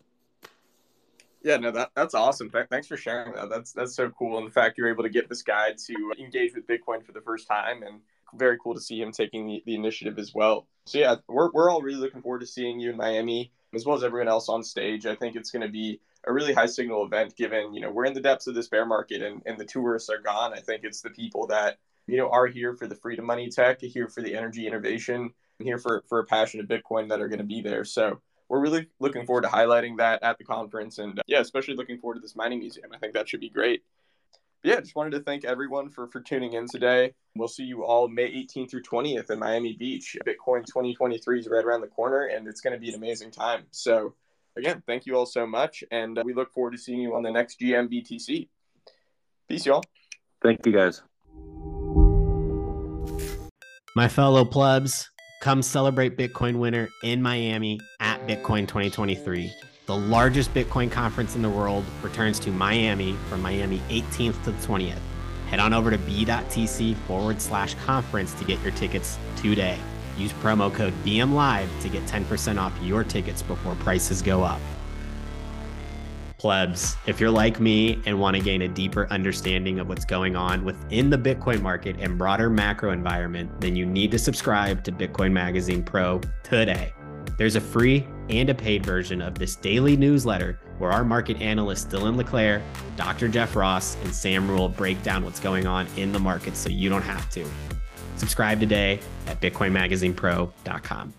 Yeah, no, that's awesome. Thanks for sharing that. That's so cool. And the fact you're able to get this guy to engage with Bitcoin for the first time, and very cool to see him taking the initiative as well. So yeah, we're all really looking forward to seeing you in Miami, as well as everyone else on stage. I think it's going to be a really high signal event, given, we're in the depths of this bear market and the tourists are gone. I think it's the people that, are here for the freedom money tech, here for the energy innovation, and here for a passion of Bitcoin that are going to be there. So we're really looking forward to highlighting that at the conference. And especially looking forward to this mining museum. I think that should be great. But yeah, just wanted to thank everyone for tuning in today. We'll see you all May 18th through 20th in Miami Beach. Bitcoin 2023 is right around the corner, and it's going to be an amazing time. So again, thank you all so much, and we look forward to seeing you on the next GMBTC. Peace, y'all. Thank you, guys. My fellow plebs, come celebrate Bitcoin Winter in Miami at Bitcoin 2023. The largest Bitcoin conference in the world returns to Miami from Miami 18th to the 20th. Head on over to b.tc/conference to get your tickets today. Use promo code BMLive to get 10% off your tickets before prices go up. Plebs, if you're like me and want to gain a deeper understanding of what's going on within the Bitcoin market and broader macro environment, then you need to subscribe to Bitcoin Magazine Pro today. There's a free and a paid version of this daily newsletter where our market analysts Dylan LeClaire, Dr. Jeff Ross, and Sam Rule break down what's going on in the market so you don't have to. Subscribe today at bitcoinmagazinepro.com.